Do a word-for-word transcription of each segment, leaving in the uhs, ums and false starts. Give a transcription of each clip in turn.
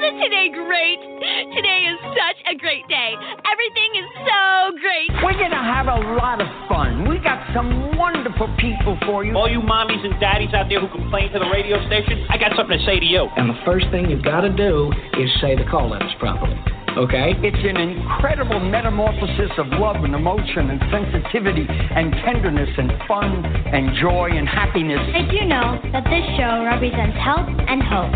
Isn't today great? Today is such a great day. Everything is so great. We're going to have a lot of fun. We got some wonderful people for you. All you mommies and daddies out there who complain to the radio station, I got something to say to you. And the first thing you've got to do is say the call letters properly. Okay? It's an incredible metamorphosis of love and emotion and sensitivity and tenderness and fun and joy and happiness. Did you know that this show represents health and hope?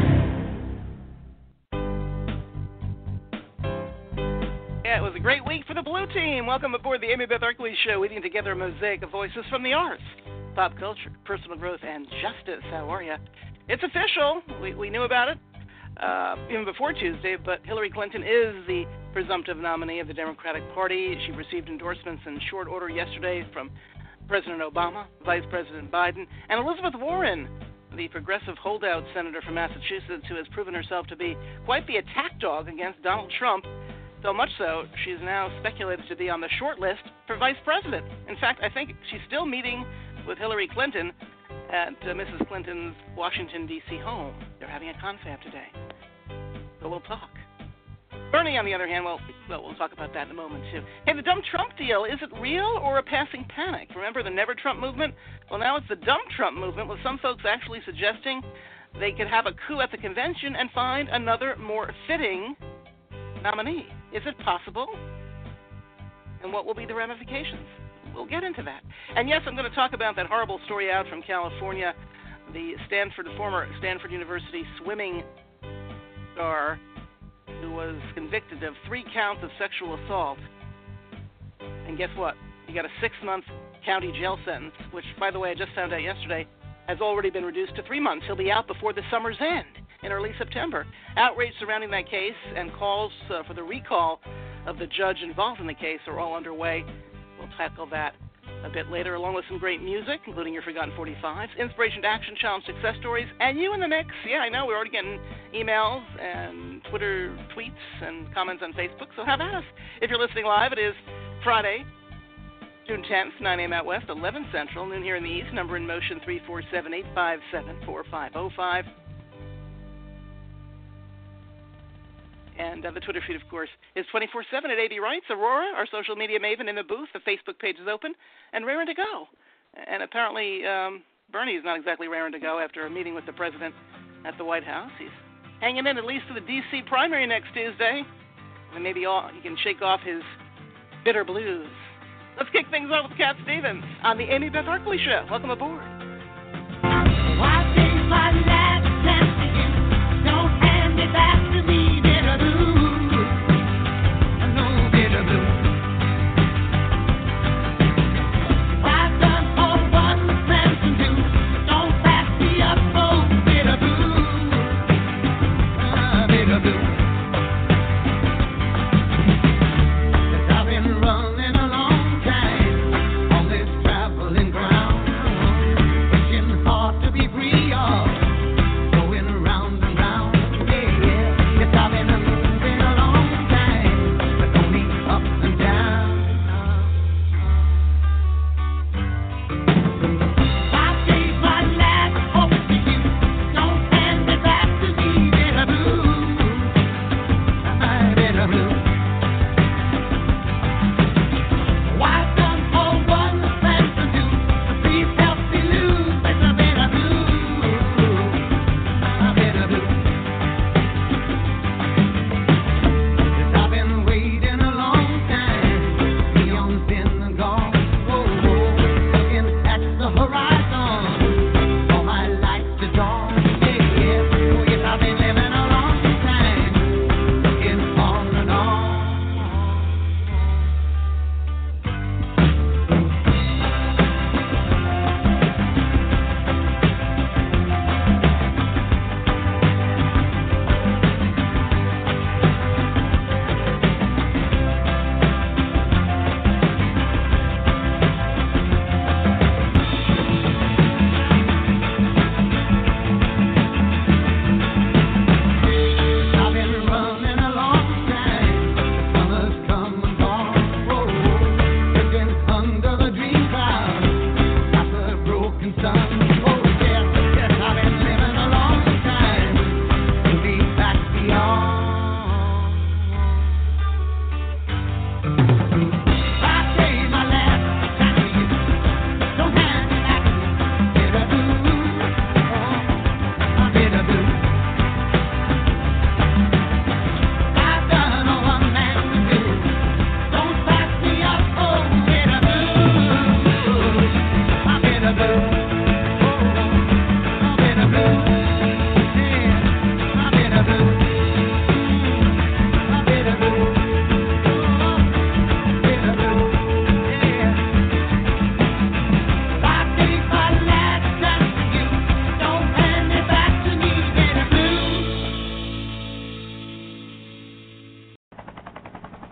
Yeah, it was a great week for the Blue Team. Welcome aboard the Amy Beth Arkley Show, weaving together a mosaic of voices from the arts, pop culture, personal growth, and justice. How are you? It's official. We, we knew about it Uh, even before Tuesday, but Hillary Clinton is the presumptive nominee of the Democratic Party. She received endorsements in short order yesterday from President Obama, Vice President Biden, and Elizabeth Warren, the progressive holdout senator from Massachusetts who has proven herself to be quite the attack dog against Donald Trump. So much so, she's now speculated to be on the short list for vice president. In fact, I think she's still meeting with Hillary Clinton at uh, Missus Clinton's Washington, D C home. They're having a confab today. So we'll talk. Bernie, on the other hand, well, well, we'll talk about that in a moment, too. Hey, the dumb Trump deal, is it real or a passing panic? Remember the Never Trump movement? Well, now it's the dumb Trump movement, with some folks actually suggesting they could have a coup at the convention and find another more fitting nominee. Is it possible? And what will be the ramifications? We'll get into that. And yes, I'm going to talk about that horrible story out from California, the Stanford, former Stanford University swimming star who was convicted of three counts of sexual assault. And guess what? He got a six-month county jail sentence, which, by the way, I just found out yesterday, has already been reduced to three months. He'll be out before the summer's end in early September. Outrage surrounding that case and calls uh, for the recall of the judge involved in the case are all underway. We'll tackle that a bit later, along with some great music, including your Forgotten forty-fives, Inspiration to Action Challenge success stories, and you in the mix. Yeah, I know, we're already getting emails and Twitter tweets and comments on Facebook, so have at us. If you're listening live, it is Friday, June tenth, nine a.m. out west, eleven Central, noon here in the East. Number in motion, three four seven, eight five seven, four five zero five. And uh, the Twitter feed, of course, is twenty-four seven at A D Rights. Aurora, our social media maven in the booth. The Facebook page is open and raring to go. And apparently um, Bernie is not exactly raring to go after a meeting with the president at the White House. He's hanging in at least to the D C primary next Tuesday. And maybe all, he can shake off his bitter blues. Let's kick things off with Cat Stevens on the Amy Beth Arkley Show. Welcome aboard. Why things like that, don't hand it back to me. Free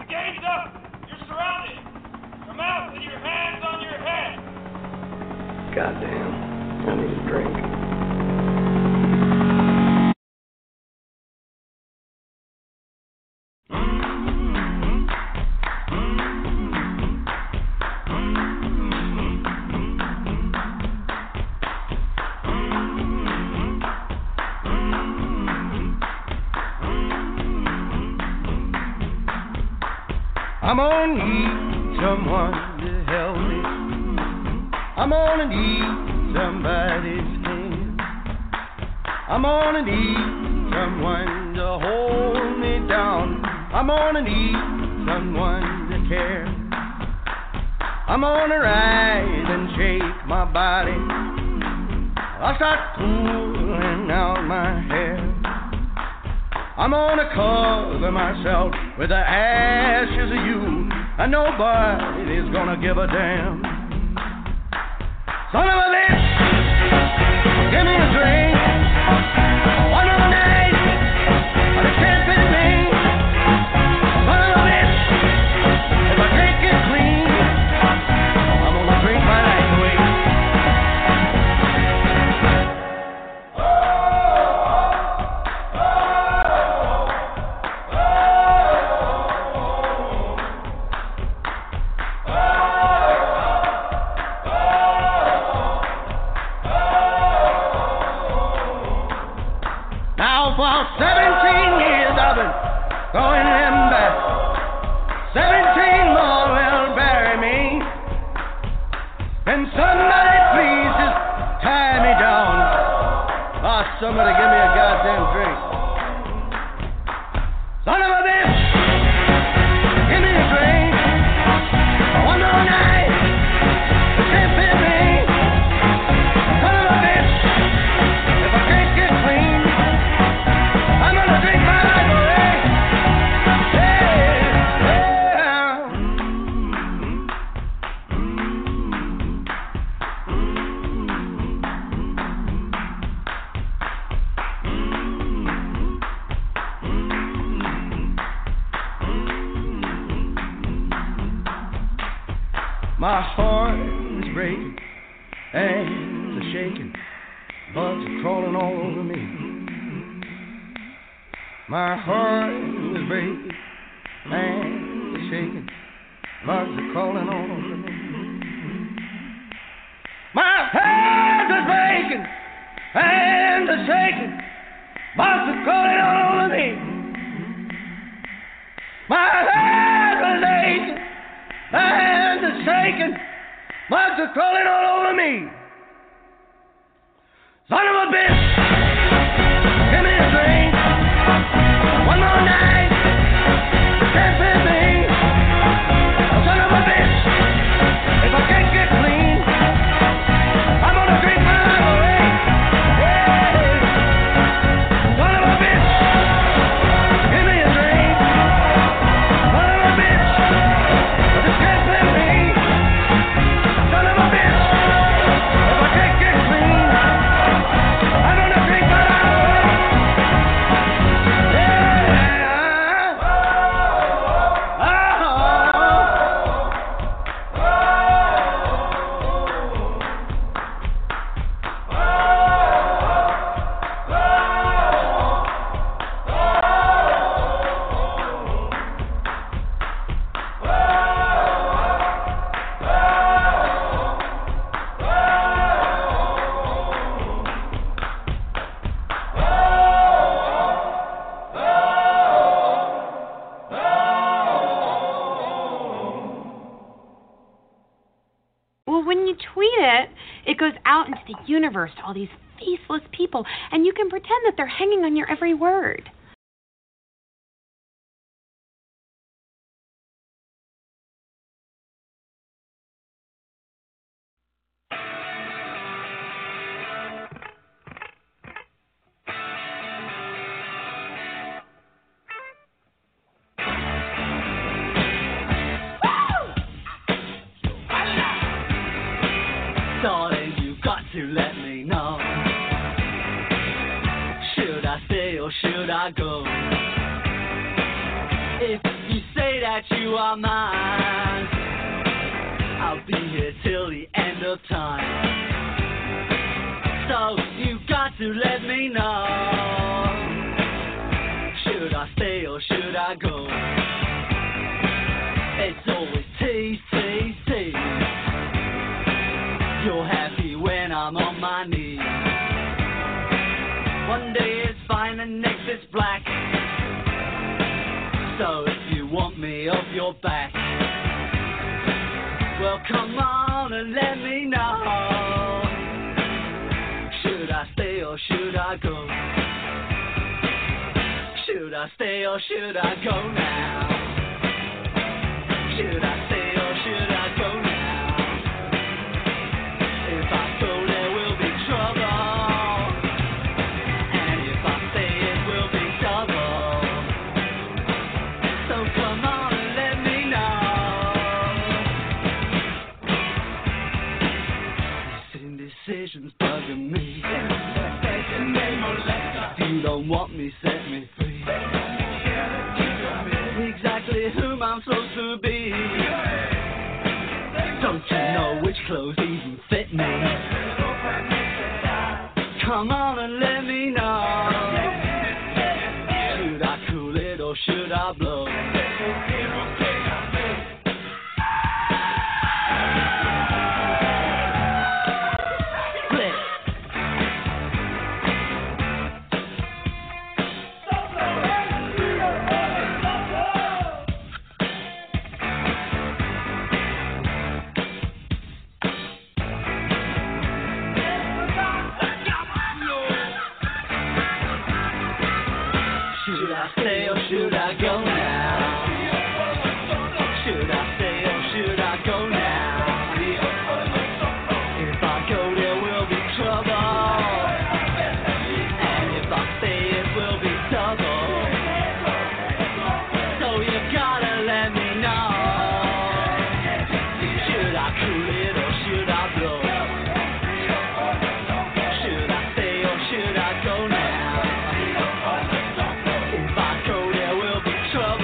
Gaze up! You're surrounded! Come out with your hands on your head! Goddamn. I need a drink. I'm gonna need someone to help me. I'm gonna need somebody's hand. I'm gonna need someone to hold me down. I'm gonna need someone to care. I'm gonna rise and shake my body. I'll start pulling out my hair. I'm gonna cover myself with the ashes of you, and nobody's gonna give a damn. Son of a bitch, give me a drink. One more night, but it can't fit me. Son of a bitch, if I can't get clean, I'm gonna drink my life away. For seventeen years I've been going them back. Seventeen more will bury me. And somebody please just tie me down. Oh, somebody give me a goddamn drink. Son of a bitch, give me a drink. One more night, it can't fit me. Son of a bitch, if I can't get clean, I'm gonna drink my life away. Yeah, yeah. My heart is breaking, hands are shaking, bugs are crawling all over me. My heart is breaking, hands are shaking, bugs are crawling all over me. My heart is breaking, hands are shaking, bugs are crawling all over me. My heart is aching, hands are shaking, bugs are crawling all over me. Son of a bitch, give me a drink. One more night, can't fit me. Son of a bitch, if I can't get clean, I'm gonna drink my life away. Yeah. Son of a bitch, give me a drink. Son of a bitch, I just can't fit me. Son of a bitch, if I can't get clean, I'm gonna drink my life away. Well, when you tweet it, it goes out into the universe to all these faceless people, and you can pretend that they're hanging on your every word. Darling, you've got to let me know. Should I stay or should I go? If you say that that you are mine. I'll be here till the end of time. So you got to let me know. Should I stay or should I go? It's always tease, tease, tease. You're happy when I'm on my knees. One day it's fine and next it's black. So if you want me off your back, well come on and let me know. Should I stay or should I go? Should I stay or should I go now? Should I stay or should I go now? If I go there will be trouble, and if I stay it will be double. So come on and let me know. These indecisions bugging me. If you don't want me, set me free. Exactly whom I'm supposed to be. Don't you know which clothes even fit me? Come on and let me know. Should I cool it or should I blow? Should I stay or should I go now? Should I stay or should I go now? If I go there will be trouble, and if I stay it will be double. So you gotta let me know. Should I cool it or should I blow? Should I stay or should I go now? If I go there will be trouble.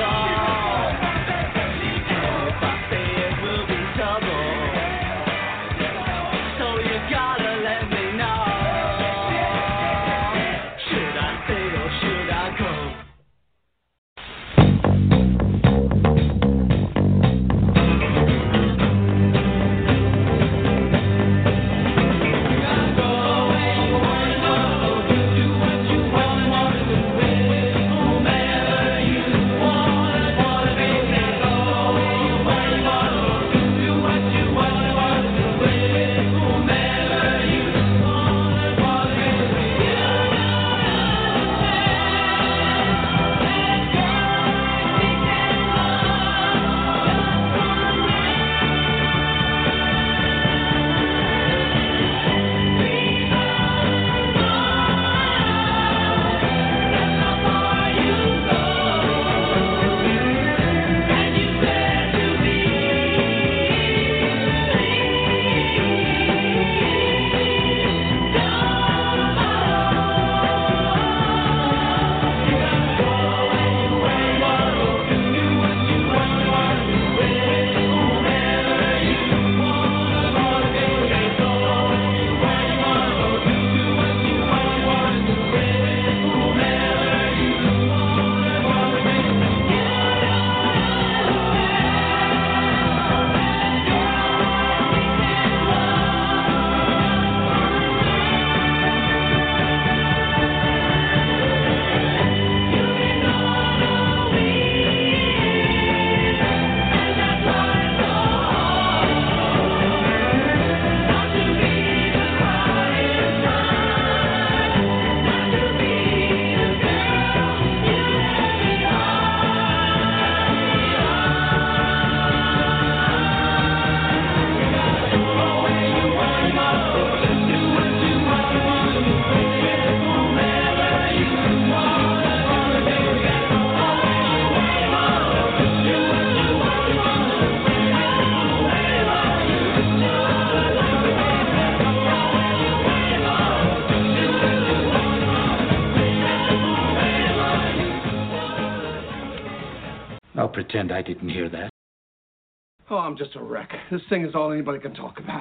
I'll pretend I didn't hear that. Oh, I'm just a wreck. This thing is all anybody can talk about.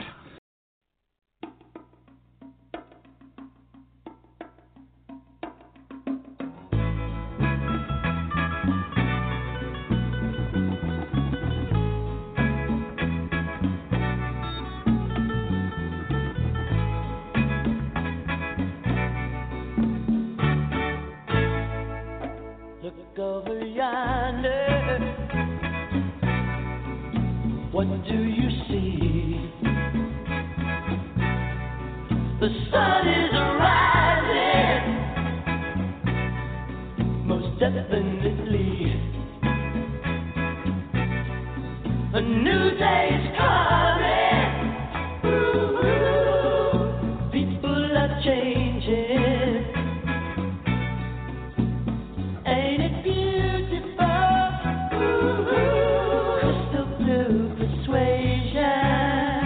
Look over yonder. What do you see? The sun is rising, most definitely. A new day is coming. Ooh, people are changing. Ain't it beautiful? Ooh, crystal blue persuasion.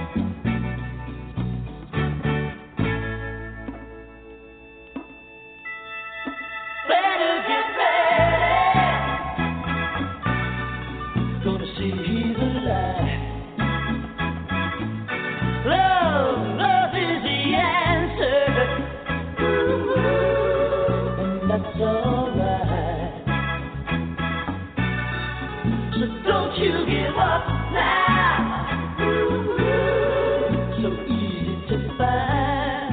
Better get ready. Gonna see the light. Love, love is the answer. Ooh, and that's alright. So don't you give up now. Ooh, so easy to find.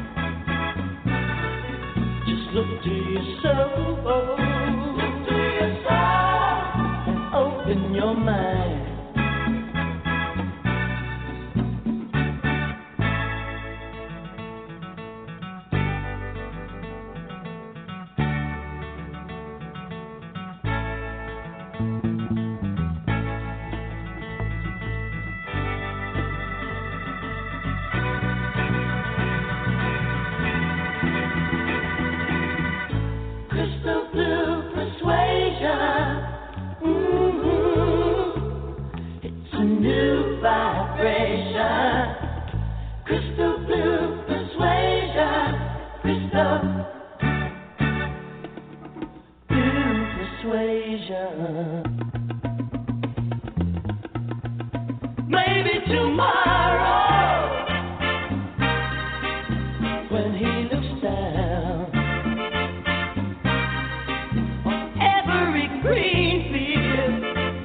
Just look to your soul. Look to your soul and open your mind. Crystal blue persuasion. Mm-hmm. It's a new vibration. Crystal blue persuasion. Crystal blue persuasion. Maybe tomorrow, when he looks down on every green field,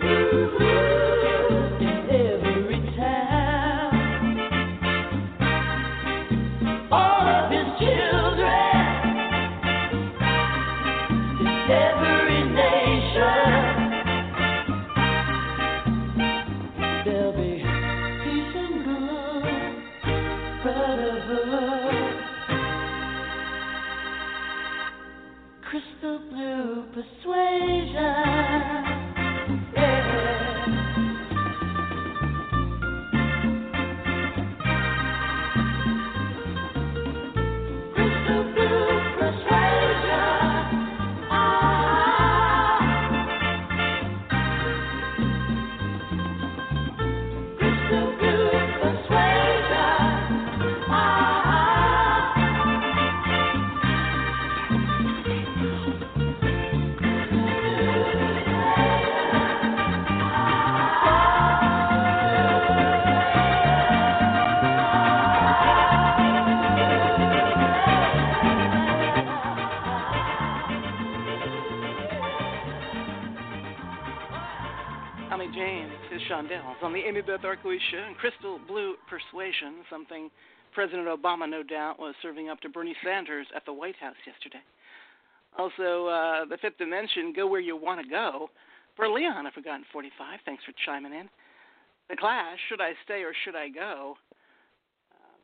ooh, in every town, all of his children, in every nation, there'll be peace and good brotherhood. Crystal blue persuasion. Yeah. Crystal blue persuasion. Ah. Crystal blue persuasion. Ah. Tommy James, his Shondells on the Amy Beth Arkley Show, and Crystal Blue Persuasion, something President Obama, no doubt, was serving up to Bernie Sanders at the White House yesterday. Also, uh, the Fifth Dimension, Go Where You Want to Go, for Leon, I Forgotten forty-five. Thanks for chiming in. The Clash, Should I Stay or Should I Go? Um,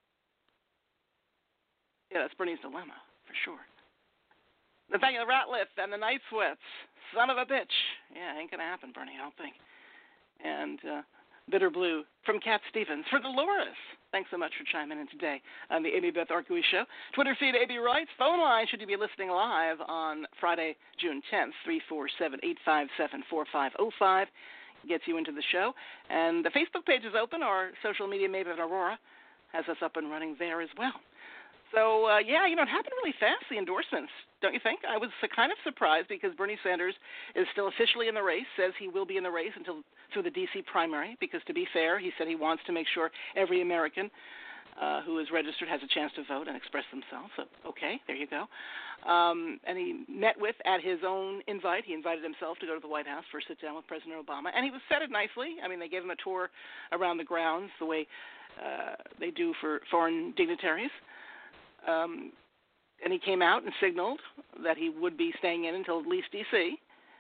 yeah, that's Bernie's dilemma, for sure. The Thing of the Ratliff and the Night Sweats, son of a bitch. Yeah, ain't gonna happen, Bernie, I don't think. And uh, Bitter Blue from Cat Stevens for Dolores. Thanks so much for chiming in today on the Amy Beth Arkley Show. Twitter feed A B Wrights. Phone line, should you be listening live on Friday, June tenth, three four seven, eight five seven, four five zero five. Gets you into the show. And the Facebook page is open. Our social media, Amy Beth Aurora, has us up and running there as well. So, uh, yeah, you know, it happened really fast, the endorsements, don't you think? I was kind of surprised because Bernie Sanders is still officially in the race, says he will be in the race until through the D C primary, because to be fair, he said he wants to make sure every American uh, who is registered has a chance to vote and express themselves. So, okay, there you go. Um, and he met with, at his own invite, he invited himself to go to the White House for a sit-down with President Obama, and he was said it nicely. I mean, they gave him a tour around the grounds the way uh, they do for foreign dignitaries. Um, and he came out and signaled that he would be staying in until at least D C,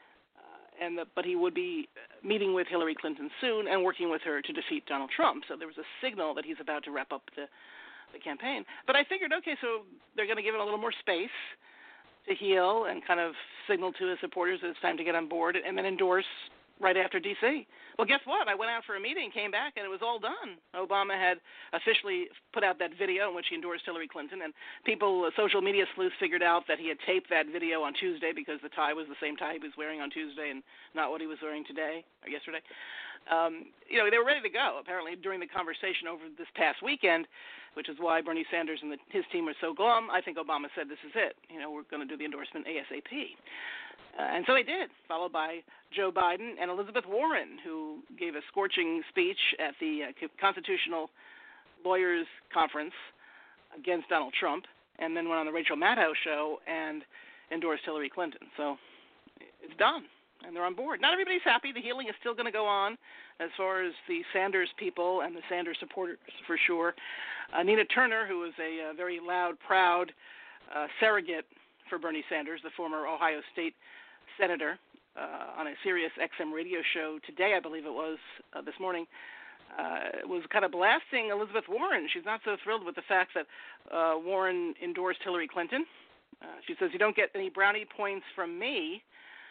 uh, and the, but he would be meeting with Hillary Clinton soon and working with her to defeat Donald Trump. So there was a signal that he's about to wrap up the, the campaign. But I figured, okay, so they're going to give him a little more space to heal and kind of signal to his supporters that it's time to get on board and then endorse right after D C. Well, guess what? I went out for a meeting, came back, and it was all done. Obama had officially put out that video in which he endorsed Hillary Clinton, and people, uh, social media sleuths, figured out that he had taped that video on Tuesday because the tie was the same tie he was wearing on Tuesday and not what he was wearing today or yesterday. Um, you know, they were ready to go, apparently, during the conversation over this past weekend, which is why Bernie Sanders and the, his team were so glum. I think Obama said, this is it. You know, we're going to do the endorsement ASAP. Uh, and so they did, followed by Joe Biden and Elizabeth Warren, who gave a scorching speech at the uh, Constitutional Lawyers Conference against Donald Trump, and then went on the Rachel Maddow show and endorsed Hillary Clinton. So it's done, and they're on board. Not everybody's happy. The healing is still going to go on as far as the Sanders people and the Sanders supporters, for sure. Uh, Nina Turner, who is a, a very loud, proud uh, surrogate for Bernie Sanders, the former Ohio State senator, uh, on a Sirius X M radio show today, I believe it was, uh, this morning, uh, was kind of blasting Elizabeth Warren. She's not so thrilled with the fact that uh, Warren endorsed Hillary Clinton. Uh, she says, you don't get any brownie points from me,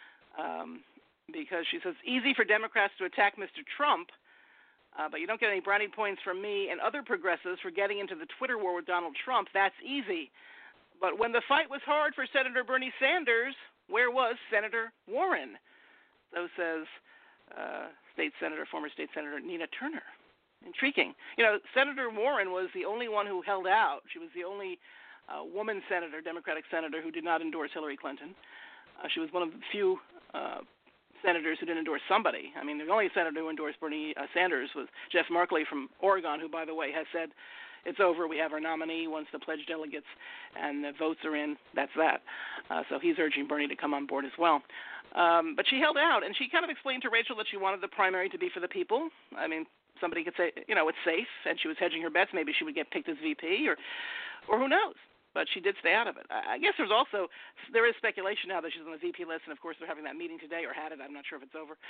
um, because she says, easy for Democrats to attack Mister Trump, uh, but you don't get any brownie points from me and other progressives for getting into the Twitter war with Donald Trump. That's easy. But when the fight was hard for Senator Bernie Sanders, where was Senator Warren? So says uh, State Senator, former State Senator Nina Turner. Intriguing. You know, Senator Warren was the only one who held out. She was the only uh, woman senator, Democratic senator, who did not endorse Hillary Clinton. Uh, she was one of the few uh, senators who didn't endorse somebody. I mean, the only senator who endorsed Bernie uh, Sanders was Jeff Markley from Oregon, who, by the way, has said, it's over. We have our nominee. Once the pledged delegates and the votes are in, that's that. Uh, so he's urging Bernie to come on board as well. Um, but she held out, and she kind of explained to Rachel that she wanted the primary to be for the people. I mean, somebody could say, you know, it's safe, and she was hedging her bets. Maybe she would get picked as V P, or, or who knows. But she did stay out of it. I guess there's also, there is speculation now that she's on the V P list, and of course they're having that meeting today, or had it. I'm not sure if it's over.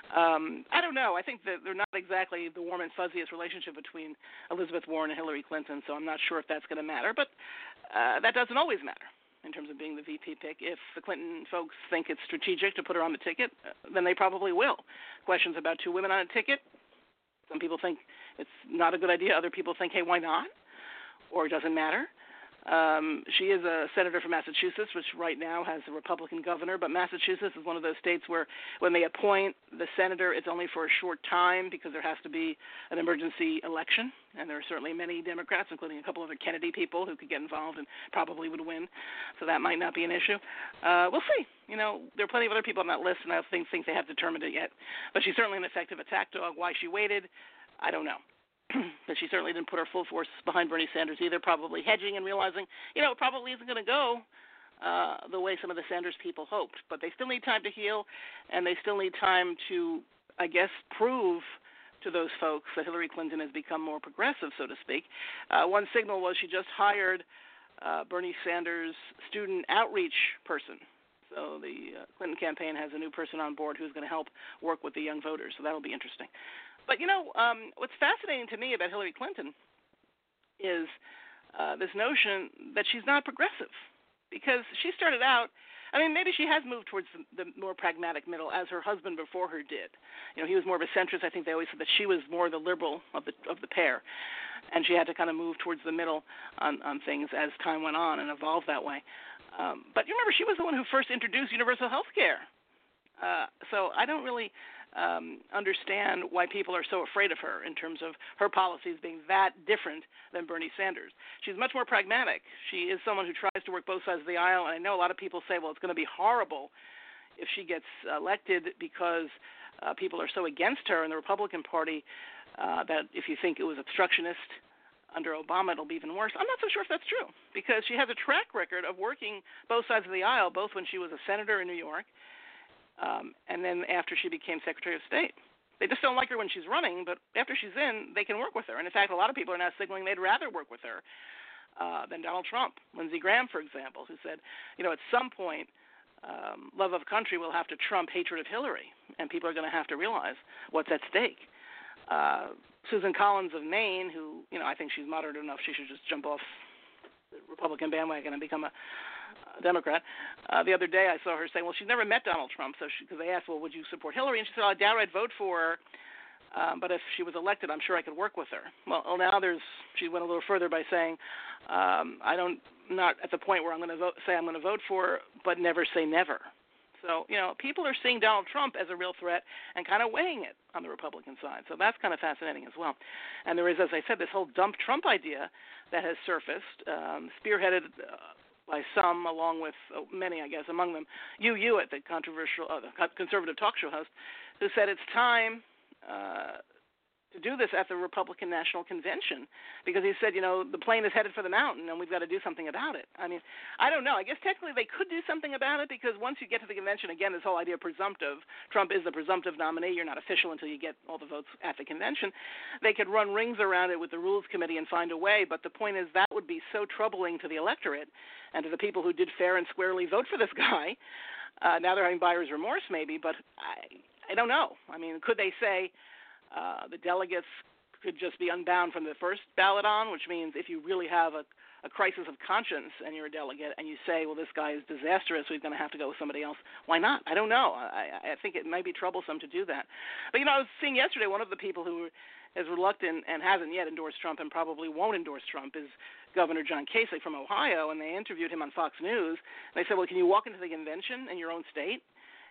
Um, I don't know. I think that they're not exactly the warm and fuzziest relationship between Elizabeth Warren and Hillary Clinton, so I'm not sure if that's going to matter. But uh, that doesn't always matter in terms of being the V P pick. If the Clinton folks think it's strategic to put her on the ticket, uh, then they probably will. Questions about two women on a ticket, some people think it's not a good idea. Other people think, hey, why not? Or it doesn't matter. Um, she is a senator from Massachusetts, which right now has a Republican governor, but Massachusetts is one of those states where when they appoint the senator, it's only for a short time because there has to be an emergency election, and there are certainly many Democrats, including a couple of the Kennedy people, who could get involved and probably would win, so that might not be an issue. Uh, we'll see. You know, there are plenty of other people on that list, and I don't think, think they have determined it yet, but she's certainly an effective attack dog. Why she waited, I don't know. But she certainly didn't put her full force behind Bernie Sanders either, probably hedging and realizing, you know, it probably isn't going to go uh, the way some of the Sanders people hoped. But they still need time to heal, and they still need time to, I guess, prove to those folks that Hillary Clinton has become more progressive, so to speak. Uh, one signal was she just hired uh, Bernie Sanders' student outreach person. So the uh, Clinton campaign has a new person on board who's going to help work with the young voters, so that'll be interesting. But, you know, um, what's fascinating to me about Hillary Clinton is uh, this notion that she's not progressive, because she started out, I mean, maybe she has moved towards the, the more pragmatic middle, as her husband before her did. You know, he was more of a centrist. I think they always said that she was more the liberal of the of the pair, and she had to kind of move towards the middle on, on things as time went on and evolved that way. Um, but you remember, she was the one who first introduced universal health care. Uh, so I don't really um, understand why people are so afraid of her in terms of her policies being that different than Bernie Sanders. She's much more pragmatic. She is someone who tries to work both sides of the aisle, and I know a lot of people say, well, it's going to be horrible if she gets elected because uh, people are so against her in the Republican Party uh, that if you think it was obstructionist under Obama, it'll be even worse. I'm not so sure if that's true because she has a track record of working both sides of the aisle, both when she was a senator in New York um, and then after she became Secretary of State. They just don't like her when she's running, but after she's in, they can work with her. And in fact, a lot of people are now signaling they'd rather work with her uh, than Donald Trump. Lindsey Graham, for example, who said, you know, at some point, um, love of country will have to trump hatred of Hillary, and people are going to have to realize what's at stake. Uh, Susan Collins of Maine, who, you know, I think she's moderate enough, she should just jump off the Republican bandwagon and become a, a Democrat. Uh, the other day I saw her saying, well, she's never met Donald Trump, so because they asked, well, would you support Hillary? And she said, oh, I doubt I'd vote for her, um, but if she was elected, I'm sure I could work with her. Well, well now there's, she went a little further by saying, um, I don't, not at the point where I'm going to vote, say I'm going to vote for her, but never say never. So, you know, people are seeing Donald Trump as a real threat and kind of weighing it on the Republican side. So that's kind of fascinating as well. And there is, as I said, this whole dump Trump idea that has surfaced, um, spearheaded uh, by some, along with uh, many, I guess, among them, Hugh Hewitt, the controversial, uh, the conservative talk show host, who said it's time uh, to do this at the Republican National Convention because he said, you know, the plane is headed for the mountain and we've got to do something about it. I mean, I don't know. I guess technically they could do something about it because once you get to the convention, again, this whole idea of presumptive, Trump is the presumptive nominee. You're not official until you get all the votes at the convention. They could run rings around it with the Rules Committee and find a way, but the point is that would be so troubling to the electorate and to the people who did fair and squarely vote for this guy. Uh, now they're having buyer's remorse maybe, but I, I don't know. I mean, could they say, Uh, the delegates could just be unbound from the first ballot on, which means if you really have a, a crisis of conscience and you're a delegate and you say, well, this guy is disastrous, we're going to have to go with somebody else, why not? I don't know. I, I think it might be troublesome to do that. But, you know, I was seeing yesterday one of the people who is reluctant and hasn't yet endorsed Trump and probably won't endorse Trump is Governor John Kasich from Ohio, and they interviewed him on Fox News. And they said, well, can you walk into the convention in your own state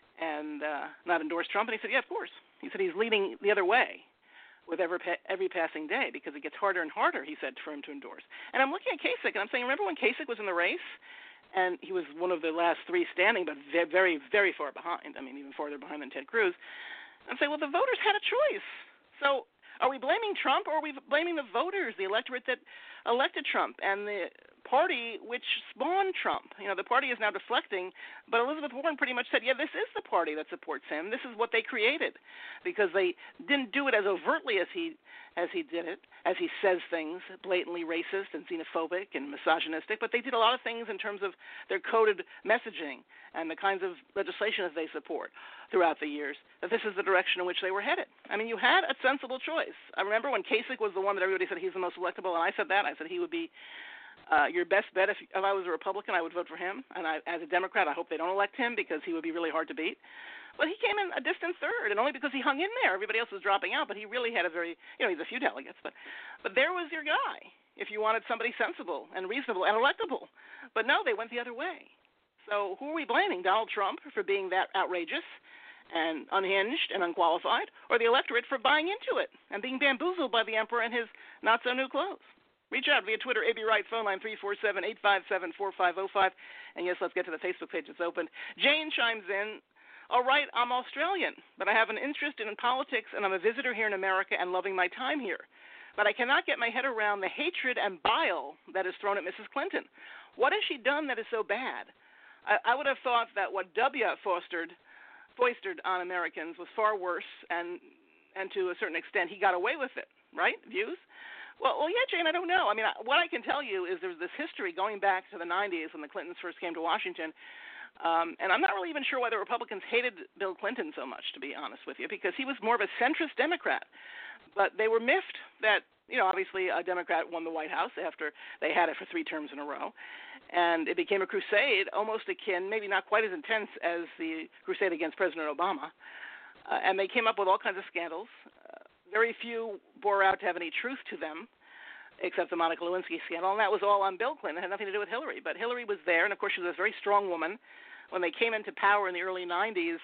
and uh, not endorse Trump? And he said, yeah, of course. He said he's leading the other way with every, every passing day because it gets harder and harder, he said, for him to endorse. And I'm looking at Kasich, and I'm saying, remember when Kasich was in the race? And he was one of the last three standing, but very, very far behind. I mean, even farther behind than Ted Cruz. I'm saying, well, the voters had a choice. So are we blaming Trump or are we blaming the voters, the electorate that elected Trump and the party which spawned Trump? You know, the party is now deflecting, but Elizabeth Warren pretty much said, yeah, this is the party that supports him. This is what they created because they didn't do it as overtly as he as he did it, as he says things blatantly racist and xenophobic and misogynistic, but they did a lot of things in terms of their coded messaging and the kinds of legislation that they support throughout the years, that this is the direction in which they were headed. I mean, you had a sensible choice. I remember when Kasich was the one that everybody said he's the most electable, and I said that. I said he would be uh, your best bet. If, if I was a Republican, I would vote for him. And I, as a Democrat, I hope they don't elect him because he would be really hard to beat. But he came in a distant third, and only because he hung in there. Everybody else was dropping out, but he really had a very, you know, he's a few delegates. But, but there was your guy if you wanted somebody sensible and reasonable and electable. But no, they went the other way. So who are we blaming? Donald Trump for being that outrageous and unhinged and unqualified, or the electorate for buying into it and being bamboozled by the emperor and his not-so-new clothes? Reach out via Twitter, A B Wright, phone line three four seven, eight five seven, four five zero five. And, yes, let's get to the Facebook page. It's opened. Jane chimes in. All right, I'm Australian, but I have an interest in politics, and I'm a visitor here in America and loving my time here. But I cannot get my head around the hatred and bile that is thrown at Missus Clinton. What has she done that is so bad? I, I would have thought that what W fostered, foisted on Americans was far worse, and and to a certain extent he got away with it, right? Views? Well, well, yeah, Jane, I don't know. I mean, what I can tell you is there's this history going back to the nineties when the Clintons first came to Washington, um, and I'm not really even sure why the Republicans hated Bill Clinton so much, to be honest with you, because he was more of a centrist Democrat. But they were miffed that, you know, obviously a Democrat won the White House after they had it for three terms in a row, and it became a crusade almost akin, maybe not quite as intense as the crusade against President Obama, uh, and they came up with all kinds of scandals. Uh, Very few bore out to have any truth to them, except the Monica Lewinsky scandal, and that was all on Bill Clinton. It had nothing to do with Hillary. But Hillary was there, and, of course, she was a very strong woman. When they came into power in the early nineties,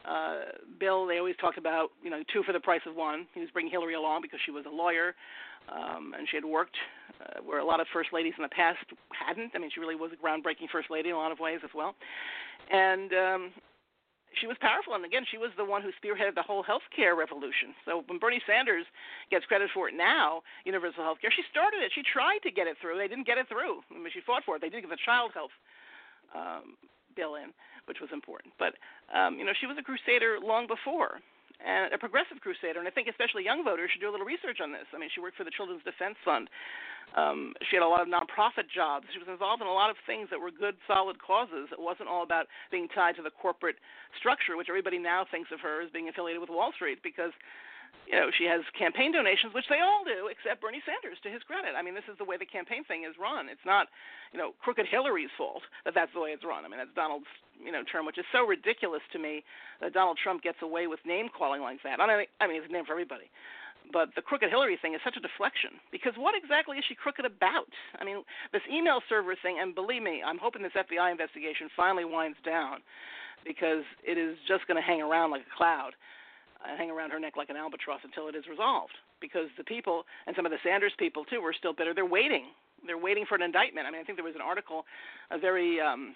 Uh, Bill, they always talked about, you know, two for the price of one. He was bringing Hillary along because she was a lawyer, um, and she had worked uh, where a lot of first ladies in the past hadn't. I mean, she really was a groundbreaking first lady in a lot of ways as well. And um, she was powerful, and again, she was the one who spearheaded the whole health care revolution. So when Bernie Sanders gets credit for it now, universal health care, she started it. She tried to get it through. They didn't get it through. I mean, she fought for it. They did get the child health um, bill in, which was important. But, um, you know, she was a crusader long before, and a progressive crusader, and I think especially young voters should do a little research on this. I mean, she worked for the Children's Defense Fund. Um, she had a lot of nonprofit jobs. She was involved in a lot of things that were good, solid causes. It wasn't all about being tied to the corporate structure, which everybody now thinks of her as being affiliated with Wall Street because, you know, she has campaign donations, which they all do, except Bernie Sanders, to his credit. I mean, this is the way the campaign thing is run. It's not, you know, crooked Hillary's fault that that's the way it's run. I mean, that's Donald's, you know, term, which is so ridiculous to me that Donald Trump gets away with name-calling like that. I mean, I mean, it's a name for everybody. But the crooked Hillary thing is such a deflection because what exactly is she crooked about? I mean, this email server thing, and believe me, I'm hoping this F B I investigation finally winds down because it is just going to hang around like a cloud. Uh, hang around her neck like an albatross until it is resolved because the people, and some of the Sanders people too, are still bitter. They're waiting. They're waiting for an indictment. I mean, I think there was an article, a very, um,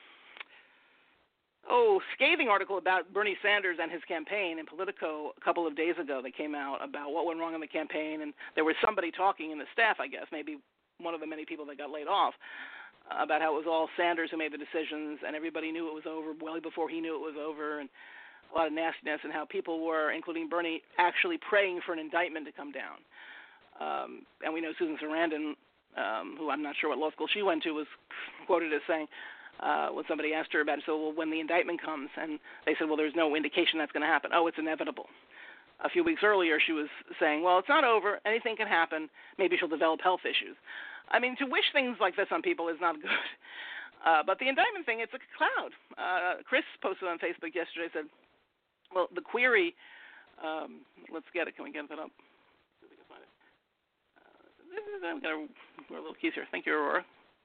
oh, scathing article about Bernie Sanders and his campaign in Politico a couple of days ago that came out about what went wrong in the campaign, and there was somebody talking in the staff, I guess, maybe one of the many people that got laid off, about how it was all Sanders who made the decisions and everybody knew it was over well before he knew it was over, and a lot of nastiness, and how people were, including Bernie, actually praying for an indictment to come down. Um, and we know Susan Sarandon, um, who I'm not sure what law school she went to, was quoted as saying, uh, when somebody asked her about it, so, well, when the indictment comes, and they said, well, there's no indication that's going to happen. Oh, it's inevitable. A few weeks earlier, she was saying, well, it's not over. Anything can happen. Maybe she'll develop health issues. I mean, to wish things like this on people is not good. Uh, but the indictment thing, it's a cloud. Uh, Chris posted on Facebook yesterday, said, well, the query, um, let's get it. Can we get that up? See if we can find it. Uh, I'm going to wear a little keys here. Thank you, Aurora.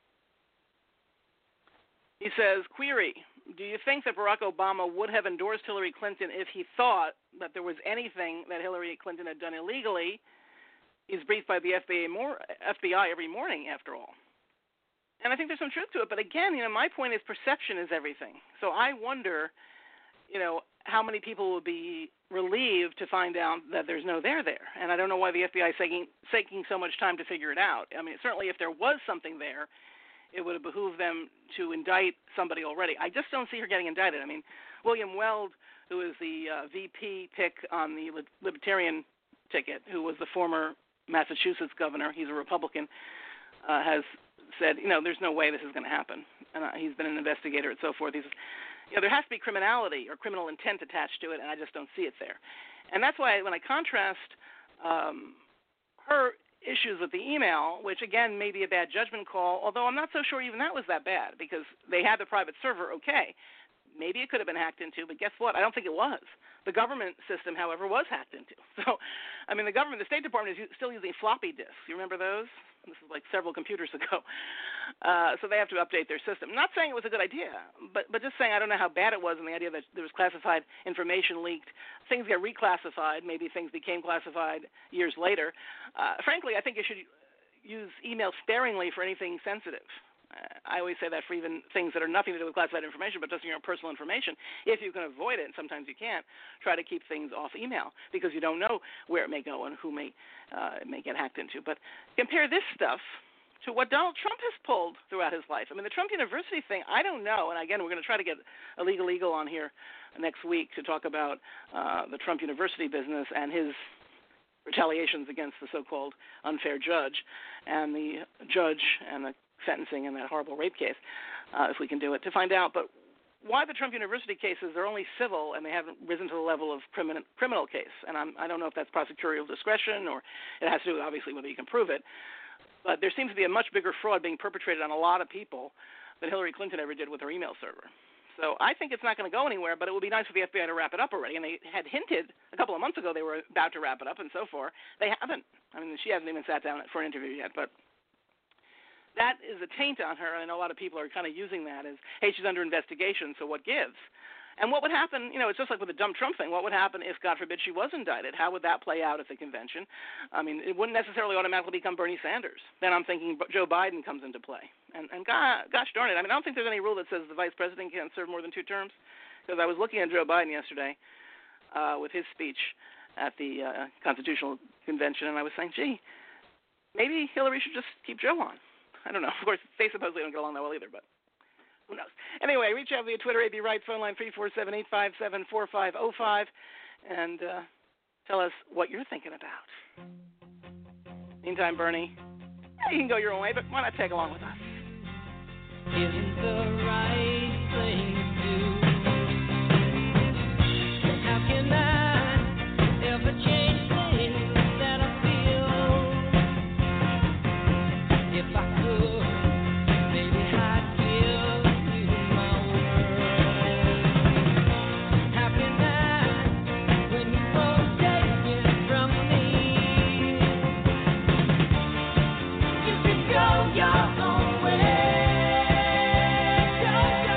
He says, query, do you think that Barack Obama would have endorsed Hillary Clinton if he thought that there was anything that Hillary Clinton had done illegally? He's briefed by the F B I, more, F B I every morning, after all. And I think there's some truth to it. But again, you know, my point is perception is everything. So I wonder, you know, how many people will be relieved to find out that there's no there there. And I don't know why the F B I is taking, taking so much time to figure it out. I mean, certainly if there was something there, it would have behooved them to indict somebody already. I just don't see her getting indicted. I mean, William Weld, who is the uh, V P pick on the Libertarian ticket, who was the former Massachusetts governor, he's a Republican, uh, has said, you know, there's no way this is going to happen. And uh, he's been an investigator and so forth. He's, you know, there has to be criminality or criminal intent attached to it, and I just don't see it there. And that's why when I contrast um, her issues with the email, which, again, may be a bad judgment call, although I'm not so sure even that was that bad because they had the private server, okay. Maybe it could have been hacked into, but guess what? I don't think it was. The government system, however, was hacked into. So, I mean, the government, the State Department is still using floppy disks. You remember those? This is like several computers ago. Uh, so they have to update their system. Not saying it was a good idea, but, but just saying I don't know how bad it was and the idea that there was classified information leaked. Things get reclassified. Maybe things became classified years later. Uh, frankly, I think you should use email sparingly for anything sensitive. I always say that for even things that are nothing to do with classified information, but just your personal information. If you can avoid it, and sometimes you can't, try to keep things off email because you don't know where it may go and who may uh, it may get hacked into. But compare this stuff to what Donald Trump has pulled throughout his life. I mean, the Trump University thing, I don't know. And again, we're going to try to get a legal eagle on here next week to talk about uh, the Trump University business and his retaliations against the so-called unfair judge and the judge and the sentencing in that horrible rape case, uh, if we can do it, to find out. But why the Trump University cases, they're only civil and they haven't risen to the level of criminal criminal case. And I'm, I don't know if that's prosecutorial discretion or it has to do with, obviously, whether you can prove it. But there seems to be a much bigger fraud being perpetrated on a lot of people than Hillary Clinton ever did with her email server. So I think it's not going to go anywhere, but it would be nice for the F B I to wrap it up already. And they had hinted a couple of months ago they were about to wrap it up, and so far they haven't. I mean, she hasn't even sat down for an interview yet, but that is a taint on her, and I know a lot of people are kind of using that as, hey, she's under investigation, so what gives? And what would happen, you know, it's just like with the dumb Trump thing, what would happen if, God forbid, she was indicted? How would that play out at the convention? I mean, it wouldn't necessarily automatically become Bernie Sanders. Then I'm thinking Joe Biden comes into play. And, and God, gosh darn it, I mean, I don't think there's any rule that says the vice president can't serve more than two terms, because I was looking at Joe Biden yesterday uh, with his speech at the uh, Constitutional Convention, and I was saying, gee, maybe Hillary should just keep Joe on. I don't know. Of course, they supposedly don't get along that well either, but who knows? Anyway, reach out via Twitter, A B Wright, phone line three four seven, eight five seven, four five zero five, and uh, tell us what you're thinking about. Meantime, Bernie, you can go your own way, but why not tag along with us? Isn't the right thing to do? How can I ever change things that I feel? If I could, maybe I'd give you my word. Happy night when you both take it from me. You could go your own way. Go, go.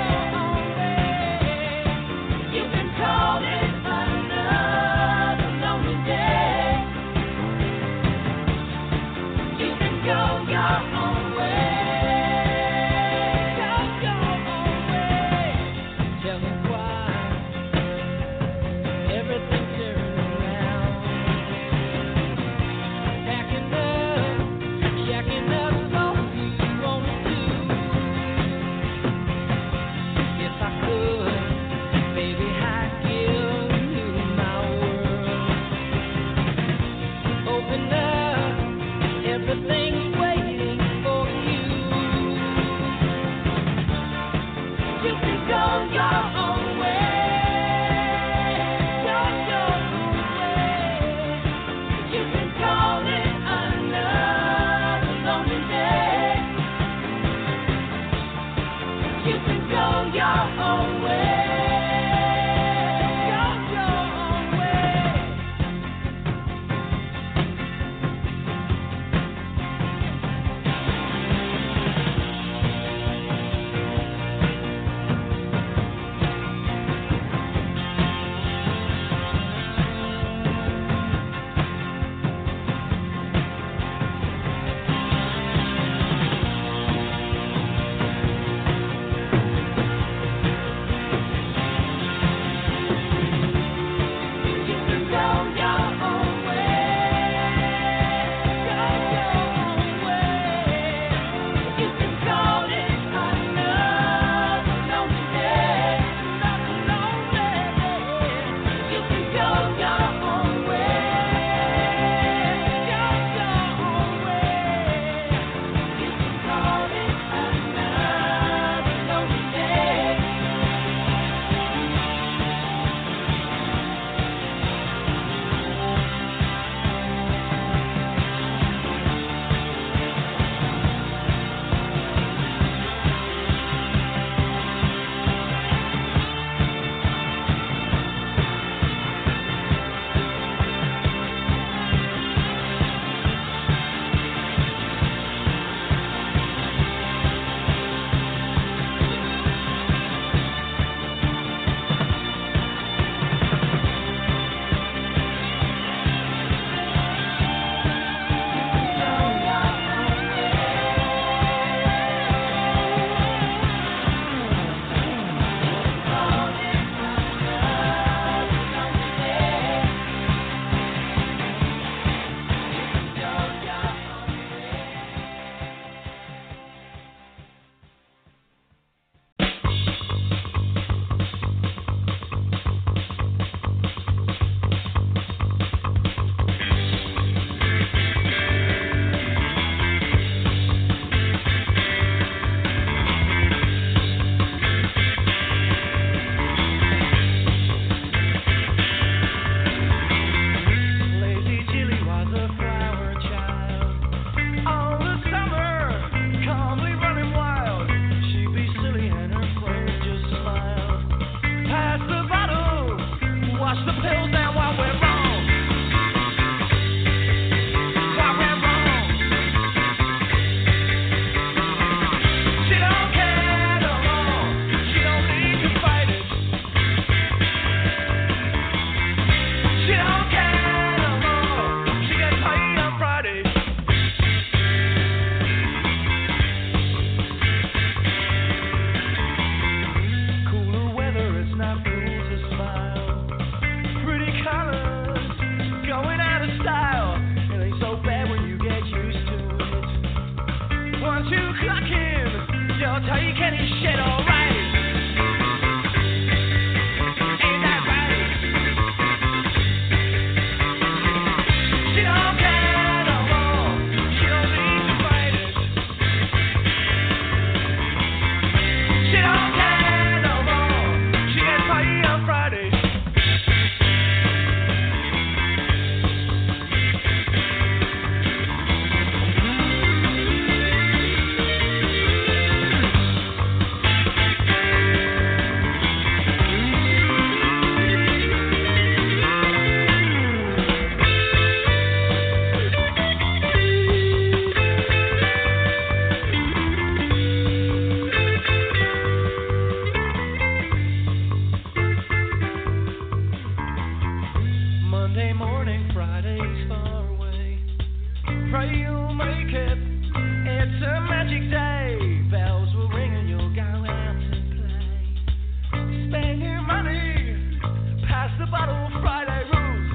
Pass the bottle, Friday rules.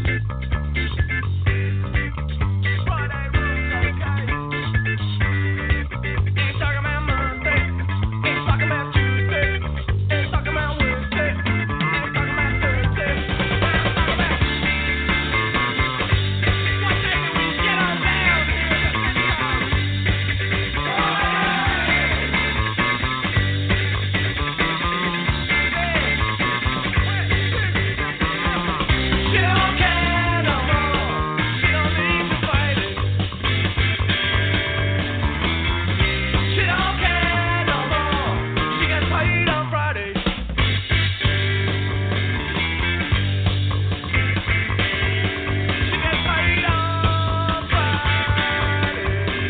Friday rules, okay. Ain't talking about Monday. Ain't talking about Tuesday. Ain't talking about Wednesday. Ain't talking about Thursday. I'm talking about what day do we get on down here in the sitcom? She don't care no more. She don't need to fight it. She don't care no more. She gets paid on Friday. She gets paid on Friday.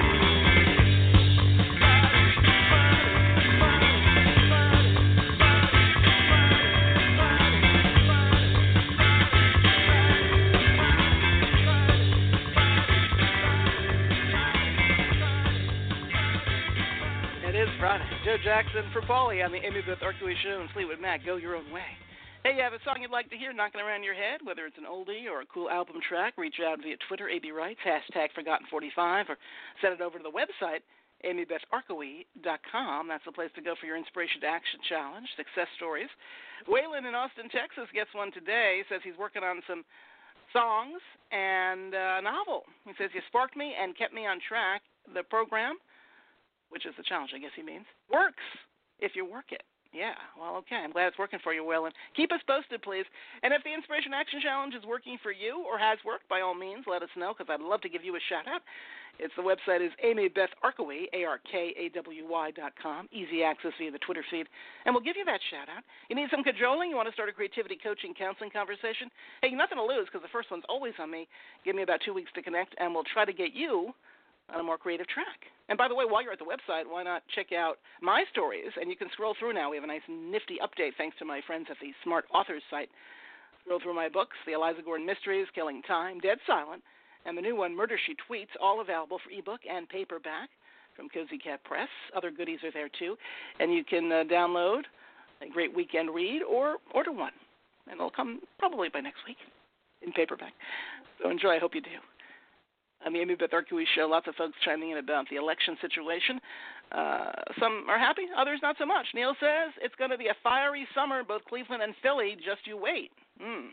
It is Friday. Joe Jackson for Paulie on the Amy Beth Arcui Show and Fleetwood Mac. Go your own way. Hey, you have a song you'd like to hear knocking around your head, whether it's an oldie or a cool album track, reach out via Twitter, A B Writes, hashtag Forgotten forty-five, or send it over to the website, amy beth arcui dot com. That's the place to go for your Inspiration to Action Challenge, success stories. Waylon in Austin, Texas gets one today. Says he's working on some songs and a novel. He says, you sparked me and kept me on track. The program, which is the challenge, I guess he means, works if you work it. Yeah, well, okay. I'm glad it's working for you, Waylon. Keep us posted, please. And if the Inspiration Action Challenge is working for you or has worked, by all means, let us know, because I'd love to give you a shout-out. It's the website is Amy Beth Arcui, A R K A W Y dot com, easy access via the Twitter feed, and we'll give you that shout-out. You need some cajoling? You want to start a creativity coaching counseling conversation? Hey, nothing to lose, because the first one's always on me. Give me about two weeks to connect, and we'll try to get you on a more creative track. And by the way, while you're at the website, why not check out my stories? And you can scroll through now. We have a nice nifty update thanks to my friends at the Smart Authors site. Scroll through my books, The Eliza Gordon Mysteries, Killing Time, Dead Silent, and the new one, Murder She Tweets, all available for ebook and paperback from Cozy Cat Press. Other goodies are there, too. And you can uh, download a great weekend read or order one. And it'll come probably by next week in paperback. So enjoy. I hope you do. On the Amy Beth Arcui Show, lots of folks chiming in about the election situation. Uh, some are happy, others not so much. Neil says it's going to be a fiery summer, both Cleveland and Philly. Just you wait. Mm.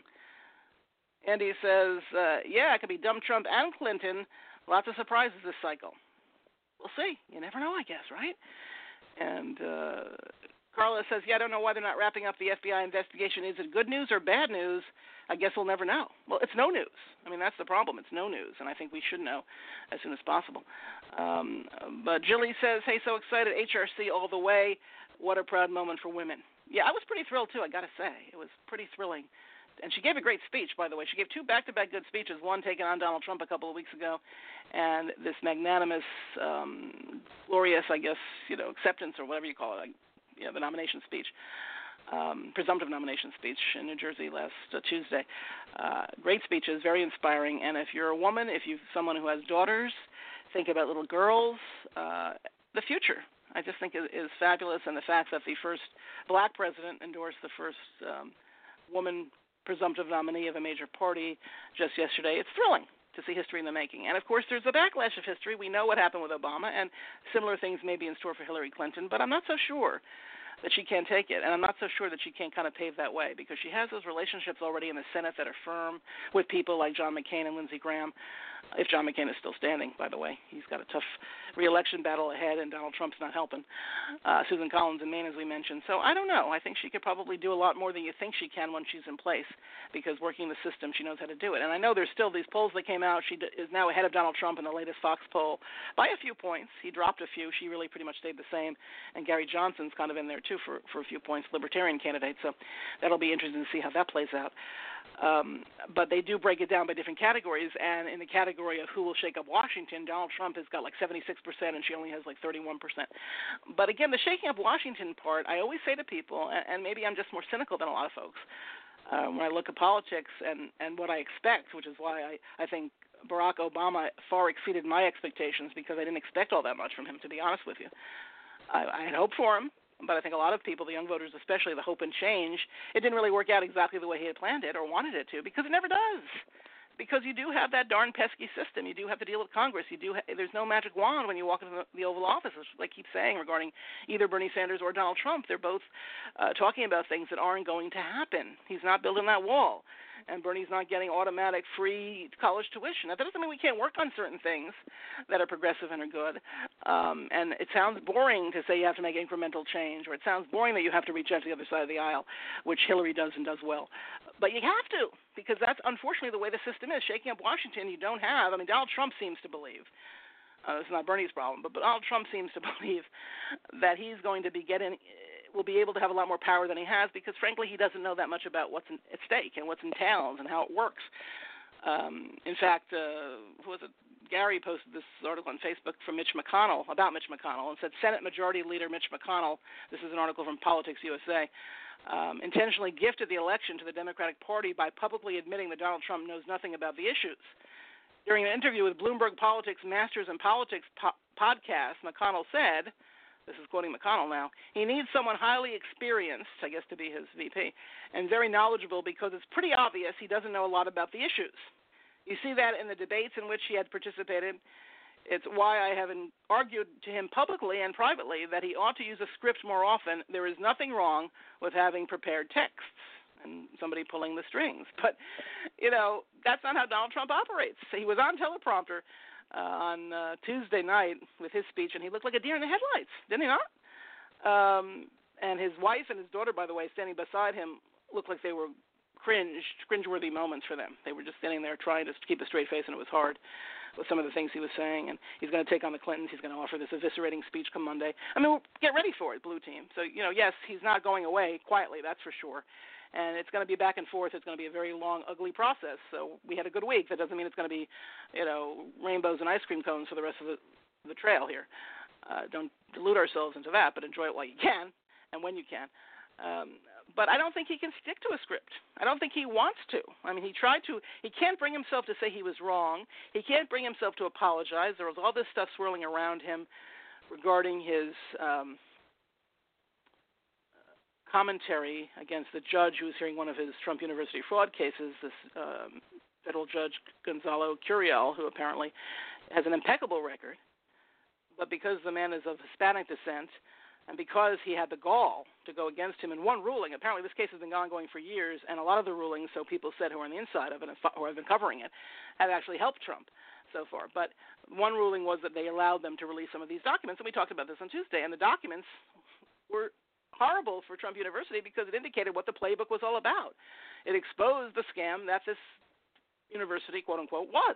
Andy says, uh, yeah, it could be dumb Trump and Clinton. Lots of surprises this cycle. We'll see. You never know, I guess, right? And uh, Carla says, yeah, I don't know why they're not wrapping up the F B I investigation. Is it good news or bad news? I guess we'll never know. Well, it's no news. I mean, that's the problem. It's no news, and I think we should know as soon as possible. Um, but Jilly says, hey, so excited, H R C all the way. What a proud moment for women. Yeah, I was pretty thrilled, too, I got to say. It was pretty thrilling. And she gave a great speech, by the way. She gave two back-to-back good speeches, one taken on Donald Trump a couple of weeks ago, and this magnanimous, um, glorious, I guess, you know, acceptance or whatever you call it, like, you know, the nomination speech. Um, presumptive nomination speech in New Jersey last uh, Tuesday. Uh, great speeches, very inspiring. And if you're a woman, if you're someone who has daughters, think about little girls, uh, the future, I just think is, is fabulous. And the fact that the first black president endorsed the first um, woman presumptive nominee of a major party just yesterday, it's thrilling to see history in the making. And, of course, there's a backlash of history. We know what happened with Obama, and similar things may be in store for Hillary Clinton, but I'm not so sure that she can't take it, and I'm not so sure that she can't kind of pave that way, because she has those relationships already in the Senate that are firm with people like John McCain and Lindsey Graham, if John McCain is still standing, by the way. He's got a tough re-election battle ahead, and Donald Trump's not helping. Uh, Susan Collins in Maine, as we mentioned. So I don't know. I think she could probably do a lot more than you think she can when she's in place, because working the system, she knows how to do it. And I know there's still these polls that came out. She d- is now ahead of Donald Trump in the latest Fox poll by a few points. He dropped a few. She really pretty much stayed the same. And Gary Johnson's kind of in there, too, for, for a few points, Libertarian candidate. So that'll be interesting to see how that plays out. Um, but they do break it down by different categories, and in the category of who will shake up Washington, Donald Trump has got like seventy-six percent, and she only has like thirty-one percent. But again, the shaking up Washington part, I always say to people, and, and maybe I'm just more cynical than a lot of folks, uh, when I look at politics and, and what I expect, which is why I, I think Barack Obama far exceeded my expectations, because I didn't expect all that much from him, to be honest with you. I, I had hoped for him. But I think a lot of people, the young voters especially, the hope and change, it didn't really work out exactly the way he had planned it or wanted it to, because it never does. Because you do have that darn pesky system. You do have to deal with Congress. You do. Ha- there's no magic wand when you walk into the Oval Office, as I keep saying, regarding either Bernie Sanders or Donald Trump. They're both uh, talking about things that aren't going to happen. He's not building that wall, and Bernie's not getting automatic free college tuition. Now, that doesn't mean we can't work on certain things that are progressive and are good. Um, and it sounds boring to say you have to make incremental change, or it sounds boring that you have to reach out to the other side of the aisle, which Hillary does and does well. But you have to, because that's unfortunately the way the system is. Shaking up Washington, you don't have. I mean, Donald Trump seems to believe. Uh, it's not Bernie's problem, but, but Donald Trump seems to believe that he's going to be getting, will be able to have a lot more power than he has, because frankly he doesn't know that much about what's in, at stake and what's entailed and how it works. Um, in fact, uh, who was it? Gary posted this article on Facebook from Mitch McConnell, about Mitch McConnell, and said Senate Majority Leader Mitch McConnell, this is an article from Politics U S A, um, intentionally gifted the election to the Democratic Party by publicly admitting that Donald Trump knows nothing about the issues. During an interview with Bloomberg Politics Masters in Politics po- podcast, McConnell said, this is quoting McConnell now, he needs someone highly experienced, I guess to be his V P, and very knowledgeable, because it's pretty obvious he doesn't know a lot about the issues. You see that in the debates in which he had participated. It's why I have argued to him publicly and privately that he ought to use a script more often. There is nothing wrong with having prepared texts and somebody pulling the strings. But, you know, that's not how Donald Trump operates. He was on teleprompter uh, on uh, Tuesday night with his speech, and he looked like a deer in the headlights, didn't he not? Um, and his wife and his daughter, by the way, standing beside him, looked like they were cringe, cringeworthy moments for them. They were just sitting there trying to keep a straight face, and it was hard with some of the things he was saying. And he's going to take on the Clintons. He's going to offer this eviscerating speech come Monday. I mean, get ready for it, Blue Team. So, you know, yes, he's not going away quietly, that's for sure. And it's going to be back and forth. It's going to be a very long, ugly process. So we had a good week. That doesn't mean it's going to be, you know, rainbows and ice cream cones for the rest of the, the trail here. Uh, don't delude ourselves into that, but enjoy it while you can and when you can. Um, but I don't think he can stick to a script. I don't think he wants to. I mean, he tried to. He can't bring himself to say he was wrong. He can't bring himself to apologize. There was all this stuff swirling around him regarding his um, commentary against the judge who was hearing one of his Trump University fraud cases, this um, federal judge Gonzalo Curiel, who apparently has an impeccable record. But because the man is of Hispanic descent, and because he had the gall to go against him in one ruling, apparently this case has been ongoing for years, and a lot of the rulings, so people said who are on the inside of it, who have been covering it, have actually helped Trump so far. But one ruling was that they allowed them to release some of these documents, and we talked about this on Tuesday, and the documents were horrible for Trump University because it indicated what the playbook was all about. It exposed the scam that this university, quote-unquote, was.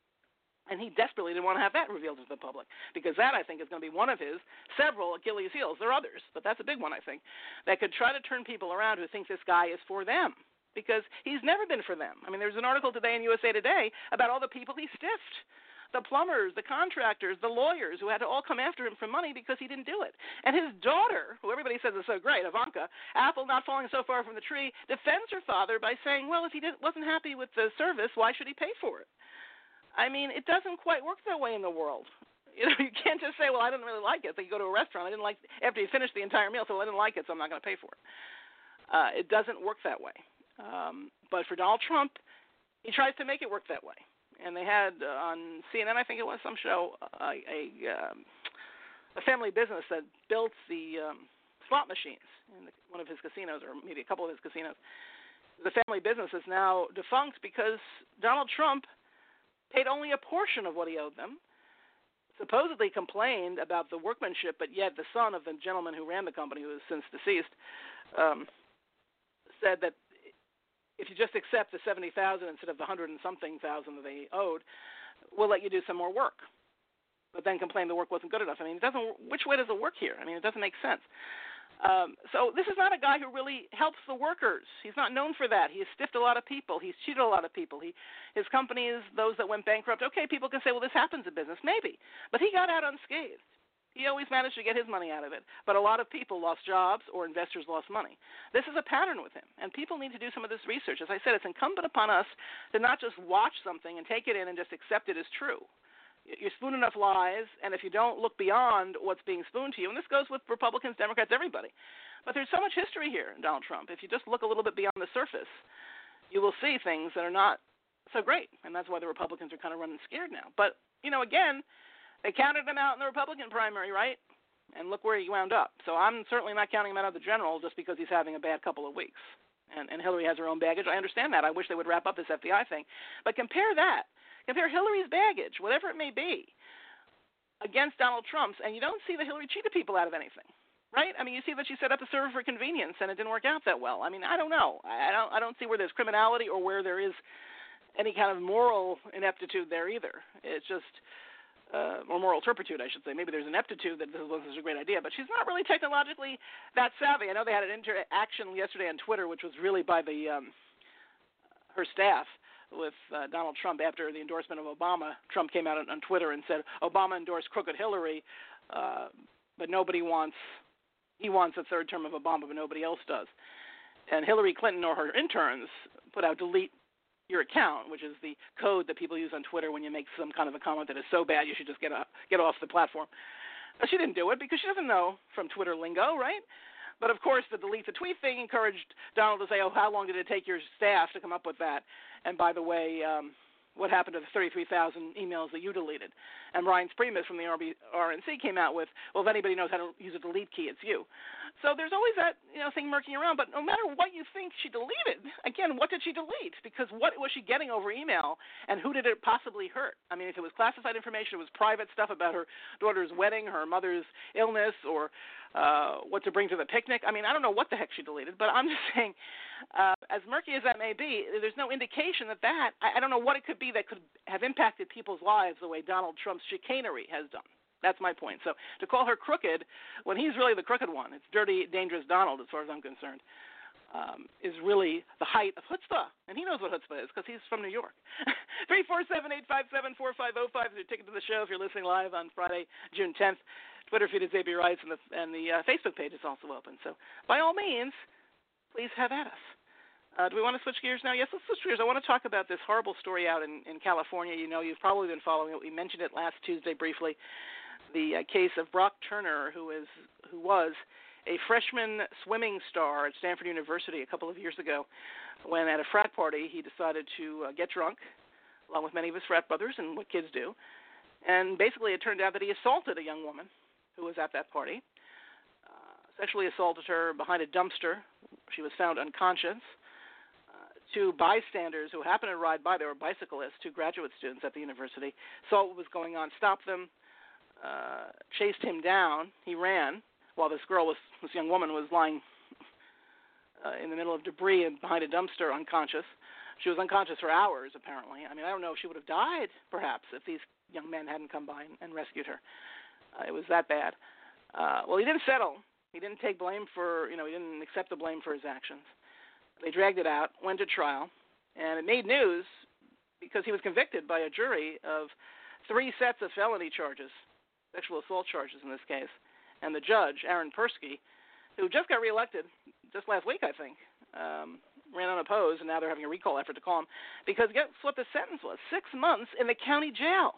And he desperately didn't want to have that revealed to the public, because that, I think, is going to be one of his several Achilles heels. There are others, but that's a big one, I think, that could try to turn people around who think this guy is for them, because he's never been for them. I mean, there's an article today in U S A Today about all the people he stiffed, the plumbers, the contractors, the lawyers who had to all come after him for money because he didn't do it. And his daughter, who everybody says is so great, Ivanka, Apple not falling so far from the tree, defends her father by saying, well, if he didn't, wasn't happy with the service, why should he pay for it? I mean, it doesn't quite work that way in the world. You know, you can't just say, well, I didn't really like it. So you go to a restaurant, I didn't like, after you finish the entire meal, so well, I didn't like it, so I'm not going to pay for it. Uh, it doesn't work that way. Um, but for Donald Trump, he tries to make it work that way. And they had uh, on C N N, I think it was, some show, uh, a um, a family business that built the um, slot machines in the, one of his casinos, or maybe a couple of his casinos. The family business is now defunct because Donald Trump paid only a portion of what he owed them, supposedly complained about the workmanship, but yet the son of the gentleman who ran the company, who is since deceased, um, said that if you just accept the seventy thousand dollars instead of the hundred and something thousand that they owed, we'll let you do some more work. But then complained the work wasn't good enough. I mean, it doesn't. Which way does it work here? I mean, it doesn't make sense. Um, so this is not a guy who really helps the workers. He's not known for that. He's stiffed a lot of people. He's cheated a lot of people. He, his companies, those that went bankrupt, okay, people can say, well, this happens in business. Maybe. But he got out unscathed. He always managed to get his money out of it. But a lot of people lost jobs or investors lost money. This is a pattern with him. And people need to do some of this research. As I said, it's incumbent upon us to not just watch something and take it in and just accept it as true. You spoon enough lies, and if you don't look beyond what's being spooned to you, and this goes with Republicans, Democrats, everybody. But there's so much history here in Donald Trump. If you just look a little bit beyond the surface, you will see things that are not so great, and that's why the Republicans are kind of running scared now. But, you know, again, they counted him out in the Republican primary, right? And look where he wound up. So I'm certainly not counting him out of the general just because he's having a bad couple of weeks. And, and Hillary has her own baggage. I understand that. I wish they would wrap up this F B I thing. But compare that. Compare Hillary's baggage, whatever it may be, against Donald Trump's, and you don't see that Hillary cheated people out of anything, right? I mean, you see that she set up a server for convenience, and it didn't work out that well. I mean, I don't know. I don't. I don't see where there's criminality or where there is any kind of moral ineptitude there either. It's just, uh, or moral turpitude, I should say. Maybe there's ineptitude that this was a great idea, but she's not really technologically that savvy. I know they had an interaction yesterday on Twitter, which was really by the um, her staff, with uh, Donald Trump after the endorsement of Obama. Trump came out on, on Twitter and said, Obama endorsed crooked Hillary, uh, but nobody wants, he wants a third term of Obama, but nobody else does. And Hillary Clinton or her interns put out delete your account, which is the code that people use on Twitter when you make some kind of a comment that is so bad you should just get, a, get off the platform. But she didn't do it because she doesn't know from Twitter lingo, right? But, of course, the delete the tweet thing encouraged Donald to say, oh, how long did it take your staff to come up with that? And, by the way, um, what happened to the thirty-three thousand emails that you deleted? And Ryan Primus from the R N C came out with, well, if anybody knows how to use a delete key, it's you. So there's always that, you know, thing murking around. But no matter what you think she deleted, again, what did she delete? Because what was she getting over email, and who did it possibly hurt? I mean, if it was classified information, it was private stuff about her daughter's wedding, her mother's illness, or uh, what to bring to the picnic. I mean, I don't know what the heck she deleted, but I'm just saying, uh, as murky as that may be, there's no indication that that, I, I don't know what it could be that could have impacted people's lives the way Donald Trump's chicanery has done. That's my point. So to call her crooked when he's really the crooked one, it's dirty, dangerous Donald as far as I'm concerned, um, is really the height of chutzpah. And he knows what chutzpah is because he's from New York. three four seven, eight five seven, four five zero five is your ticket to the show if you're listening live on Friday, June tenth. Twitter feed is A B Rice, and the, and the uh, Facebook page is also open. So by all means, please have at us. Uh, do we want to switch gears now? Yes, let's switch gears. I want to talk about this horrible story out in, in California. You know, you've probably been following it. We mentioned it last Tuesday briefly. The uh, case of Brock Turner, who is who was a freshman swimming star at Stanford University a couple of years ago, when at a frat party he decided to uh, get drunk, along with many of his frat brothers and what kids do. And basically it turned out that he assaulted a young woman who was at that party, uh, sexually assaulted her behind a dumpster. She was found unconscious. Two bystanders who happened to ride by, they were bicyclists, two graduate students at the university, saw what was going on, stopped them, uh, chased him down. He ran while this girl, was, this young woman, was lying uh, in the middle of debris and behind a dumpster unconscious. She was unconscious for hours, apparently. I mean, I don't know if she would have died, perhaps, if these young men hadn't come by and, and rescued her. Uh, it was that bad. Uh, well, he didn't settle. He didn't take blame for, you know, he didn't accept the blame for his actions. They dragged it out, went to trial, and it made news because he was convicted by a jury of three sets of felony charges, sexual assault charges in this case. And the judge, Aaron Persky, who just got reelected just last week, I think, um, ran unopposed, and now they're having a recall effort to call him, because guess what the sentence was? Six months in the county jail.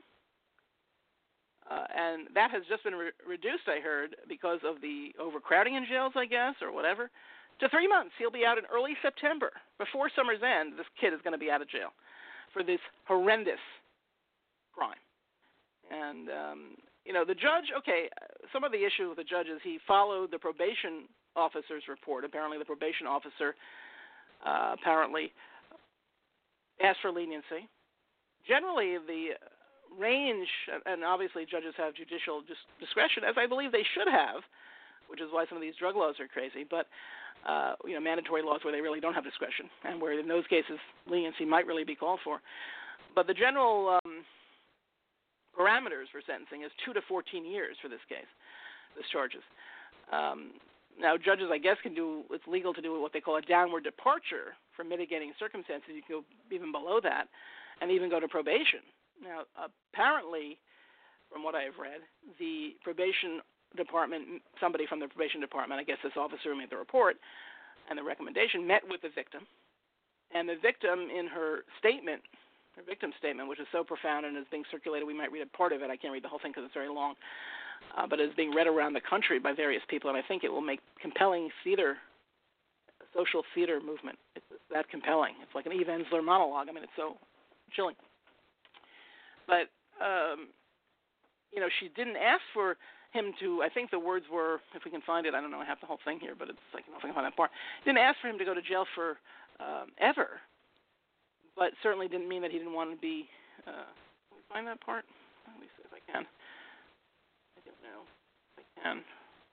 Uh, and that has just been re- reduced, I heard, because of the overcrowding in jails, I guess, or whatever, to three months. He'll be out in early September. Before summer's end, this kid is going to be out of jail for this horrendous crime. And, um, you know, the judge, okay, some of the issue with the judge is he followed the probation officer's report. Apparently the probation officer uh, apparently asked for leniency. Generally, the range, and obviously judges have judicial dis- discretion, as I believe they should have, which is why some of these drug laws are crazy, but, uh, you know, mandatory laws where they really don't have discretion, and where in those cases leniency might really be called for. But the general um, parameters for sentencing is two to fourteen years for this case, this charges. Um, now, judges, I guess, can do, it's legal to do what they call a downward departure for mitigating circumstances. You can go even below that and even go to probation. Now, apparently, from what I've read, the probation department, somebody from the probation department, I guess this officer who made the report and the recommendation, met with the victim. And the victim, in her statement her victim statement, which is so profound and is being circulated. We might read a part of it. I can't read the whole thing because it's very long, uh, but it's being read around the country by various people, and I think it will make compelling theater, a social theater movement. It's, it's that compelling. It's like an Eve Ensler monologue. I mean, it's so chilling. But, um, you know, she didn't ask for him to, I think the words were, if we can find it, I don't know, I have the whole thing here, but it's like, I don't know if I can find that part. Didn't ask for him to go to jail for um, ever, but certainly didn't mean that he didn't want to be, uh, can we find that part? Let me see if I can. I don't know if I can.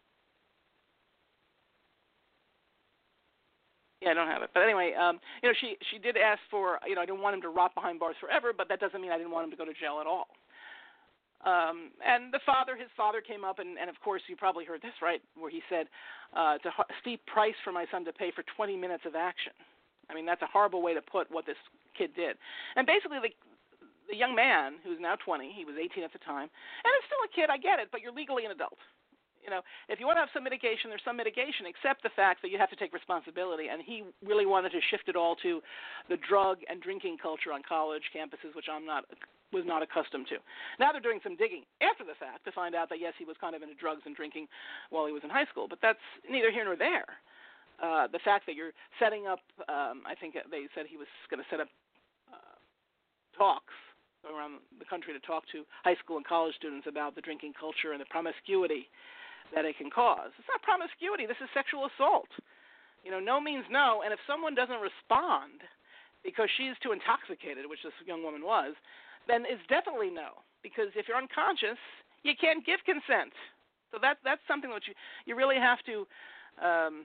Yeah, I don't have it. But anyway, um, you know, she, she did ask for, you know, I didn't want him to rot behind bars forever, but that doesn't mean I didn't want him to go to jail at all. Um, and the father, his father came up, and, and of course you probably heard this, right, where he said, uh, it's a steep price for my son to pay for twenty minutes of action. I mean, that's a horrible way to put what this kid did. And basically the, the young man, who's now twenty, he was eighteen at the time, and it's still a kid, I get it, but you're legally an adult. You know, if you want to have some mitigation, there's some mitigation, except the fact that you have to take responsibility. And he really wanted to shift it all to the drug and drinking culture on college campuses, which I'm not was not accustomed to. Now they're doing some digging after the fact to find out that, yes, he was kind of into drugs and drinking while he was in high school, but that's neither here nor there. Uh, the fact that you're setting up, um, I think they said he was going to set up uh, talks around the country to talk to high school and college students about the drinking culture and the promiscuity that it can cause. It's not promiscuity. This is sexual assault. You know, no means no, and if someone doesn't respond because she's too intoxicated, which this young woman was, then it's definitely no, because if you're unconscious, you can't give consent. So that, that's something that you, you really have to um,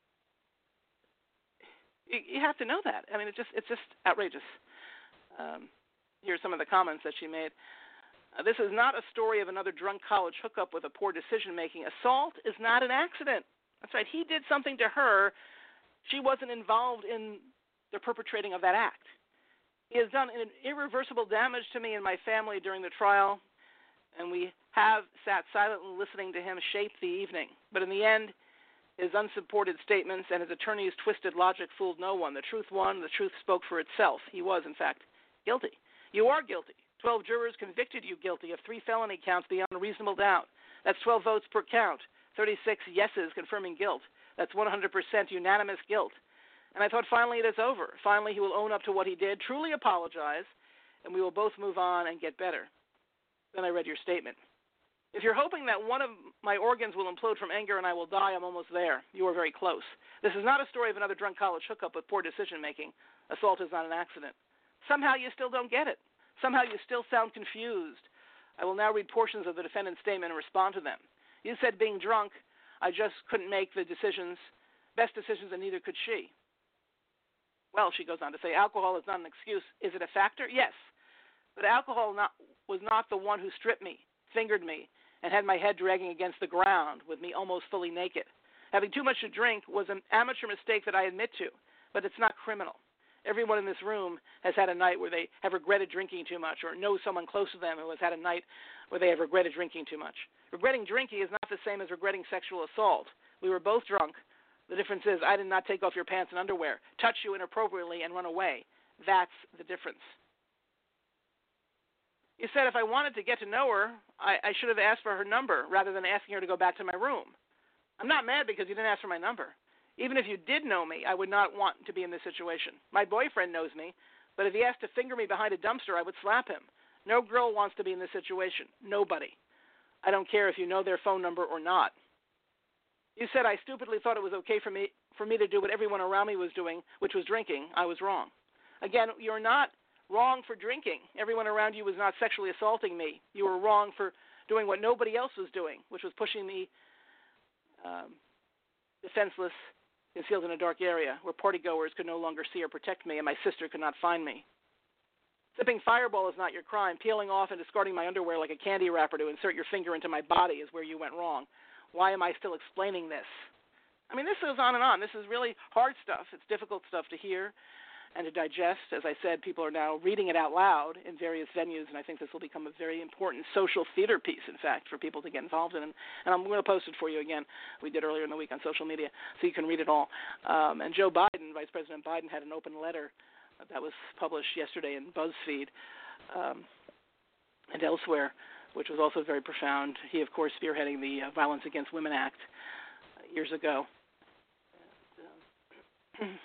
you, you have to know that. I mean, it's just it's just outrageous. Um, here are some of the comments that she made. Uh, this is not a story of another drunk college hookup with a poor decision-making. Assault is not an accident. That's right. He did something to her. She wasn't involved in the perpetrating of that act. He has done an irreversible damage to me and my family during the trial, and we have sat silently listening to him shape the evening. But in the end, his unsupported statements and his attorney's twisted logic fooled no one. The truth won. The truth spoke for itself. He was, in fact, guilty. You are guilty. Twelve jurors convicted you guilty of three felony counts beyond reasonable doubt. That's twelve votes per count, thirty-six yeses confirming guilt. That's one hundred percent unanimous guilt. And I thought finally it is over. Finally he will own up to what he did, truly apologize, and we will both move on and get better. Then I read your statement. If you're hoping that one of my organs will implode from anger and I will die, I'm almost there. You are very close. This is not a story of another drunk college hookup with poor decision-making. Assault is not an accident. Somehow you still don't get it. Somehow you still sound confused. I will now read portions of the defendant's statement and respond to them. You said being drunk, I just couldn't make the decisions, best decisions, and neither could she. Well, she goes on to say, alcohol is not an excuse. Is it a factor? Yes. But alcohol not, was not the one who stripped me, fingered me, and had my head dragging against the ground with me almost fully naked. Having too much to drink was an amateur mistake that I admit to, but it's not criminal. Everyone in this room has had a night where they have regretted drinking too much or knows someone close to them who has had a night where they have regretted drinking too much. Regretting drinking is not the same as regretting sexual assault. We were both drunk. The difference is I did not take off your pants and underwear, touch you inappropriately, and run away. That's the difference. You said if I wanted to get to know her, I, I should have asked for her number rather than asking her to go back to my room. I'm not mad because you didn't ask for my number. Even if you did know me, I would not want to be in this situation. My boyfriend knows me, but if he asked to finger me behind a dumpster, I would slap him. No girl wants to be in this situation. Nobody. I don't care if you know their phone number or not. You said I stupidly thought it was okay for me for me to do what everyone around me was doing, which was drinking. I was wrong. Again, you're not wrong for drinking. Everyone around you was not sexually assaulting me. You were wrong for doing what nobody else was doing, which was pushing me um, defenseless, concealed in a dark area where partygoers could no longer see or protect me, and my sister could not find me. Sipping Fireball is not your crime. Peeling off and discarding my underwear like a candy wrapper to insert your finger into my body is where you went wrong. Why am I still explaining this? I mean, this goes on and on. This is really hard stuff. It's difficult stuff to hear and to digest. As I said, people are now reading it out loud in various venues, and I think this will become a very important social theater piece, in fact, for people to get involved in. And I'm going to post it for you again. We did earlier in the week on social media, so you can read it all. Um, and Joe Biden, Vice President Biden, had an open letter that was published yesterday in BuzzFeed um, and elsewhere, which was also very profound. He, of course, spearheading the uh, Violence Against Women Act uh, years ago. And, uh,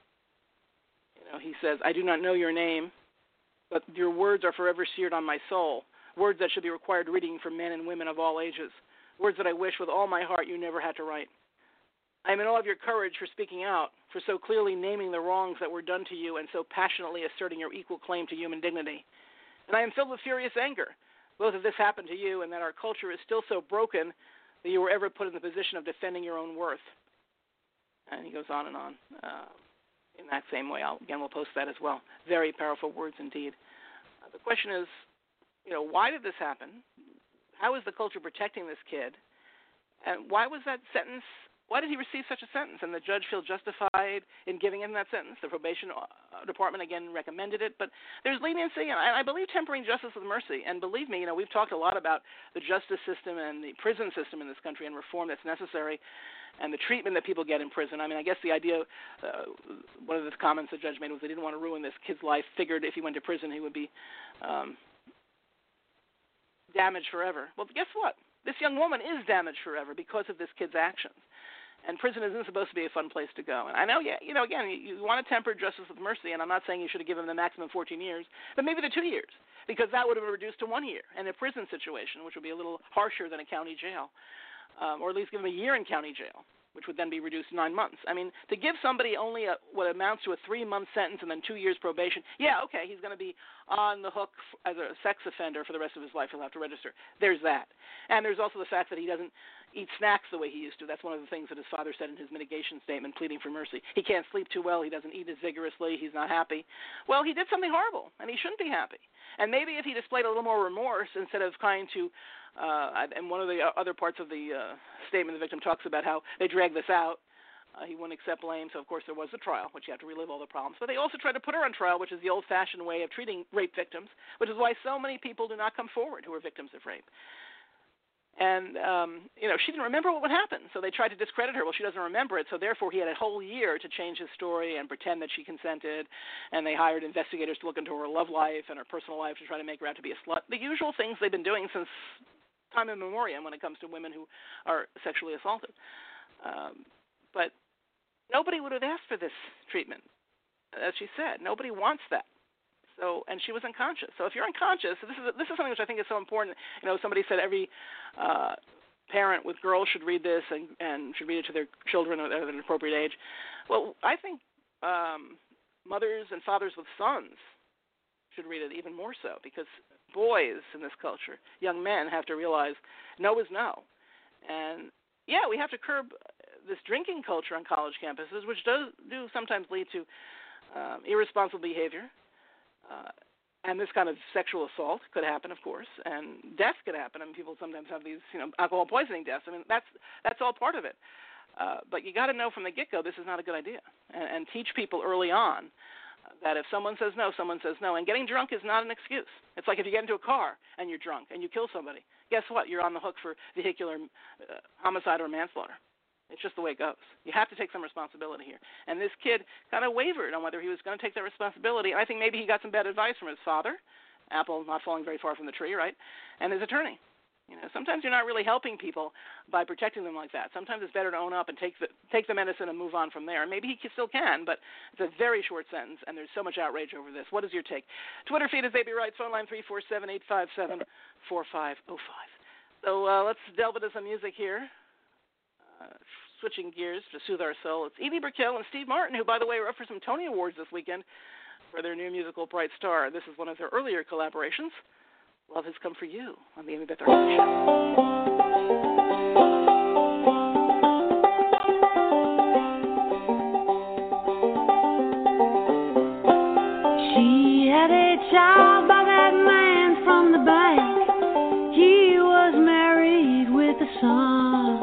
you know, he says, I do not know your name, but your words are forever seared on my soul, words that should be required reading for men and women of all ages, words that I wish with all my heart you never had to write. I am in awe of your courage for speaking out, for so clearly naming the wrongs that were done to you and so passionately asserting your equal claim to human dignity. And I am filled with furious anger, both that this happened to you and that our culture is still so broken that you were ever put in the position of defending your own worth. And he goes on and on uh, in that same way. I'll, again, we'll post that as well. Very powerful words indeed. Uh, the question is, you know, why did this happen? How is the culture protecting this kid? And why was that sentence, why did he receive such a sentence? And the judge feel justified in giving him that sentence. The probation department, again, recommended it. But there's leniency, and I believe tempering justice with mercy. And believe me, you know, we've talked a lot about the justice system and the prison system in this country and reform that's necessary and the treatment that people get in prison. I mean, I guess the idea, uh, one of the comments the judge made was they didn't want to ruin this kid's life, figured if he went to prison he would be um, damaged forever. Well, guess what? This young woman is damaged forever because of this kid's actions. And prison isn't supposed to be a fun place to go. And I know, yeah, you know, again, you, you want to temper justice with mercy, and I'm not saying you should have given them the maximum fourteen years, but maybe the two years, because that would have been reduced to one year. And a prison situation, which would be a little harsher than a county jail, um, or at least give them a year in county jail, which would then be reduced to nine months. I mean, to give somebody only a, what amounts to a three-month sentence and then two years probation, yeah, okay, he's going to be on the hook f- as a sex offender for the rest of his life. He'll have to register. There's that. And there's also the fact that he doesn't eat snacks the way he used to. That's one of the things that his father said in his mitigation statement, pleading for mercy. He can't sleep too well. He doesn't eat as vigorously. He's not happy. Well, he did something horrible, and he shouldn't be happy. And maybe if he displayed a little more remorse instead of trying to Uh, and one of the other parts of the uh, statement, the victim talks about how they dragged this out. Uh, he wouldn't accept blame, so of course there was a trial, which you have to relive all the problems. But they also tried to put her on trial, which is the old-fashioned way of treating rape victims, which is why so many people do not come forward who are victims of rape. And, um, you know, she didn't remember what would happen, so they tried to discredit her. Well, she doesn't remember it, so therefore he had a whole year to change his story and pretend that she consented, and they hired investigators to look into her love life and her personal life to try to make her out to be a slut. The usual things they've been doing since time immemorial when it comes to women who are sexually assaulted. Um, but nobody would have asked for this treatment, as she said. Nobody wants that. So, and she was unconscious. So if you're unconscious, this is this is something which I think is so important. You know, somebody said every uh, parent with girls should read this and, and should read it to their children at an appropriate age. Well, I think um, mothers and fathers with sons should read it even more so, because boys in this culture, young men, have to realize no is no. And, yeah, we have to curb this drinking culture on college campuses, which does do sometimes lead to um, irresponsible behavior. Uh, and this kind of sexual assault could happen, of course, and death could happen. I mean, people sometimes have these, you know, alcohol poisoning deaths. I mean, that's that's all part of it. Uh, but you got to know from the get-go this is not a good idea, and, and teach people early on that if someone says no, someone says no. And getting drunk is not an excuse. It's like if you get into a car and you're drunk and you kill somebody, guess what? You're on the hook for vehicular uh, homicide or manslaughter. It's just the way it goes. You have to take some responsibility here. And this kid kind of wavered on whether he was going to take that responsibility. And I think maybe he got some bad advice from his father, apple not falling very far from the tree, right, and his attorney. You know, sometimes you're not really helping people by protecting them like that. Sometimes it's better to own up and take the take the medicine and move on from there. And maybe he still can, but it's a very short sentence, and there's so much outrage over this. What is your take? Twitter feed is A B Writes. Phone line three four seven, eight five seven, four five zero five. So uh, let's delve into some music here. Uh, switching gears to soothe our soul. It's Edie Brickell and Steve Martin, who, by the way, are up for some Tony Awards this weekend for their new musical Bright Star. This is one of their earlier collaborations. Love Has Come For You on the Amy Beth Arkley Show. She had a child by that man from the bank. He was married with a son.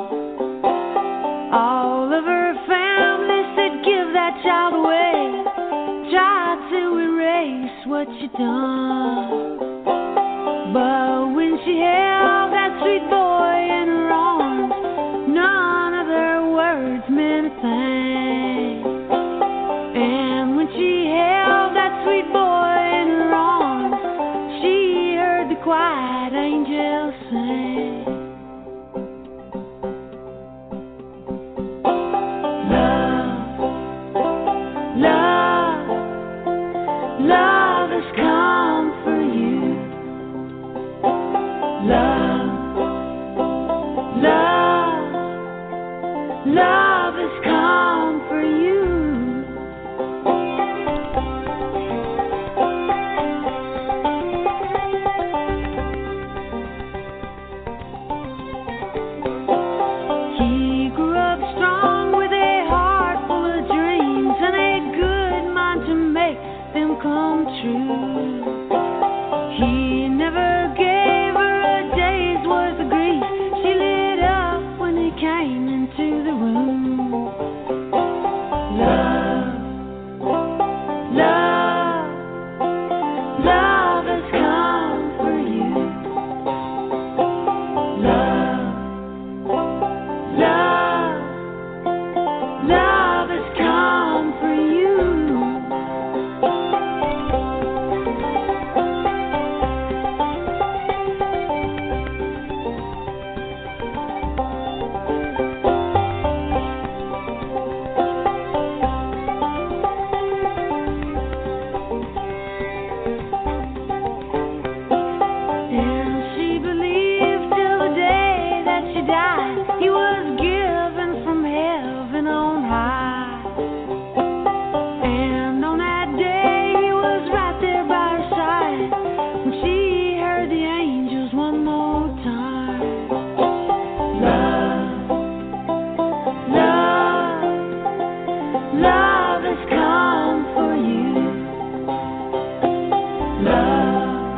All of her family said, give that child away. Try to erase what you done. But when she held that sweet boy in her arms, none of their words meant a thing. And when she held that come true. He never gave her a day's worth of grief. She lit up when he came into the room. Love, love, love has come for you. Love, love, love has come for you. And she believed till the day that she died, he was given from heaven on high. And on that day, he was right there by her side when she heard the angels one more time. Love, love, love has come for you. Love,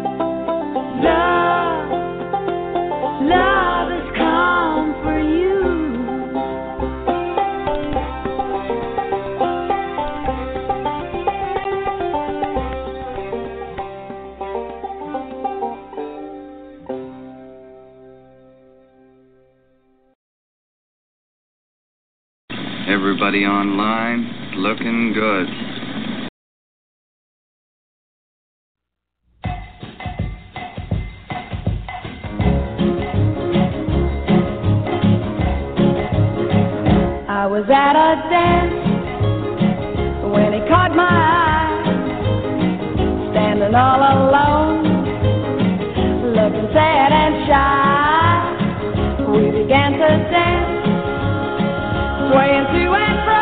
love, love has come for you. Everybody online looking good. I was at a dance when he caught my eye, standing all alone, looking sad and shy. We began to dance, swaying to and fro,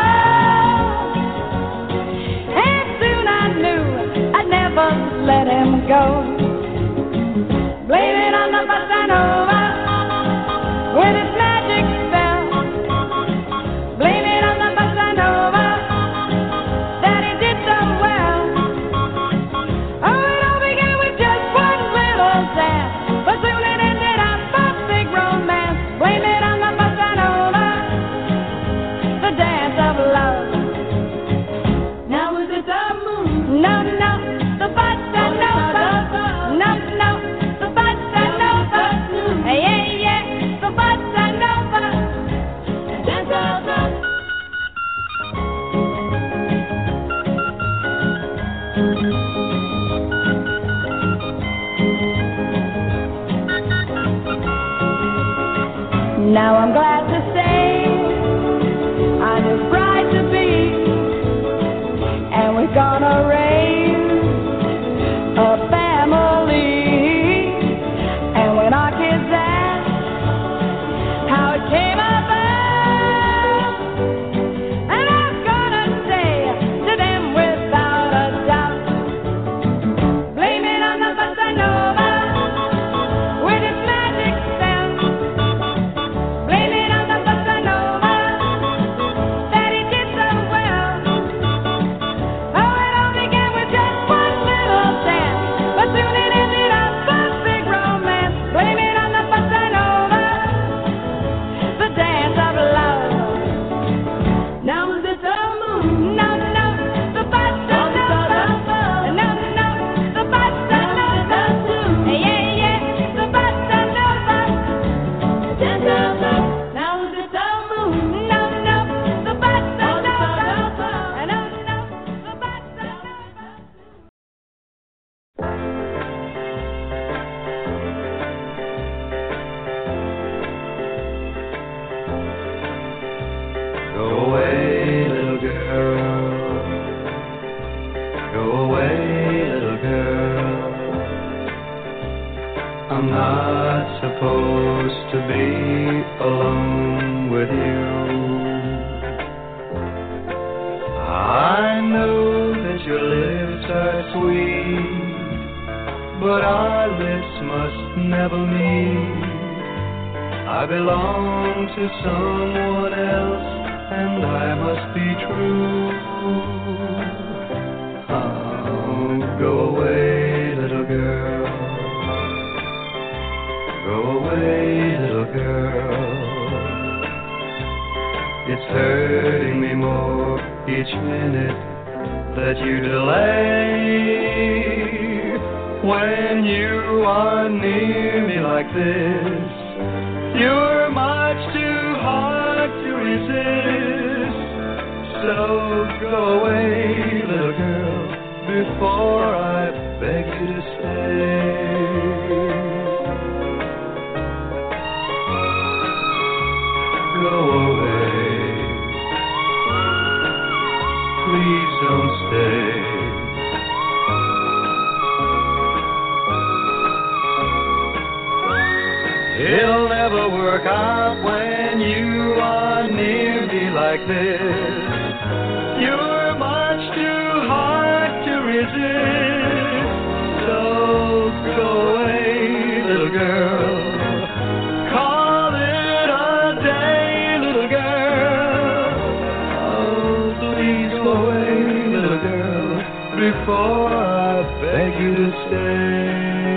and soon I knew I'd never let him go. Blame it on the bossa nova with its magic spell. Blame it on the bossa nova that he did so well. Oh, it all began with just one little dance, but soon it ended up a big romance. Blame it on the bossa nova, the dance of love. Now is it the moon? No, no, the bossa nova. No, no, the bossa nova. Hey, yeah, yeah, the bossa nova. The dance of love. Now I'm glad to say I'm his bride to be, and we're gonna raise a family. And when our kids ask how it came about, and I'm gonna say to them without a doubt, blame it on the bossa nova with its magic spell. Blame it on the bossa nova that he did so well. Oh, it all began with just one little dance, but soon it ended up a big romance. Blame it on the bossa nova, the dance of love. Now is it the moon? No, no, the bossa nova. No, no, the bossa nova. Yeah, yeah, the bossa nova. Dance of love. Now is it the moon? No, no, the bossa nova. No, no, the bossa nova. Go away, little girl. Go away, little girl. I'm not supposed to be alone with you. I know that your lips are sweet, but our lips must never meet. I belong to someone else, and I must be true. Oh, each minute that you delay. When you are near me like this, you're much too hard to resist. So go away, little girl, before I beg you to stay. Go away, please don't stay. It'll never work out when you are near me like this. You're much too hard to resist. So go away, little girl. Call it a day, little girl. Oh, please go away, little girl, before I beg you to stay.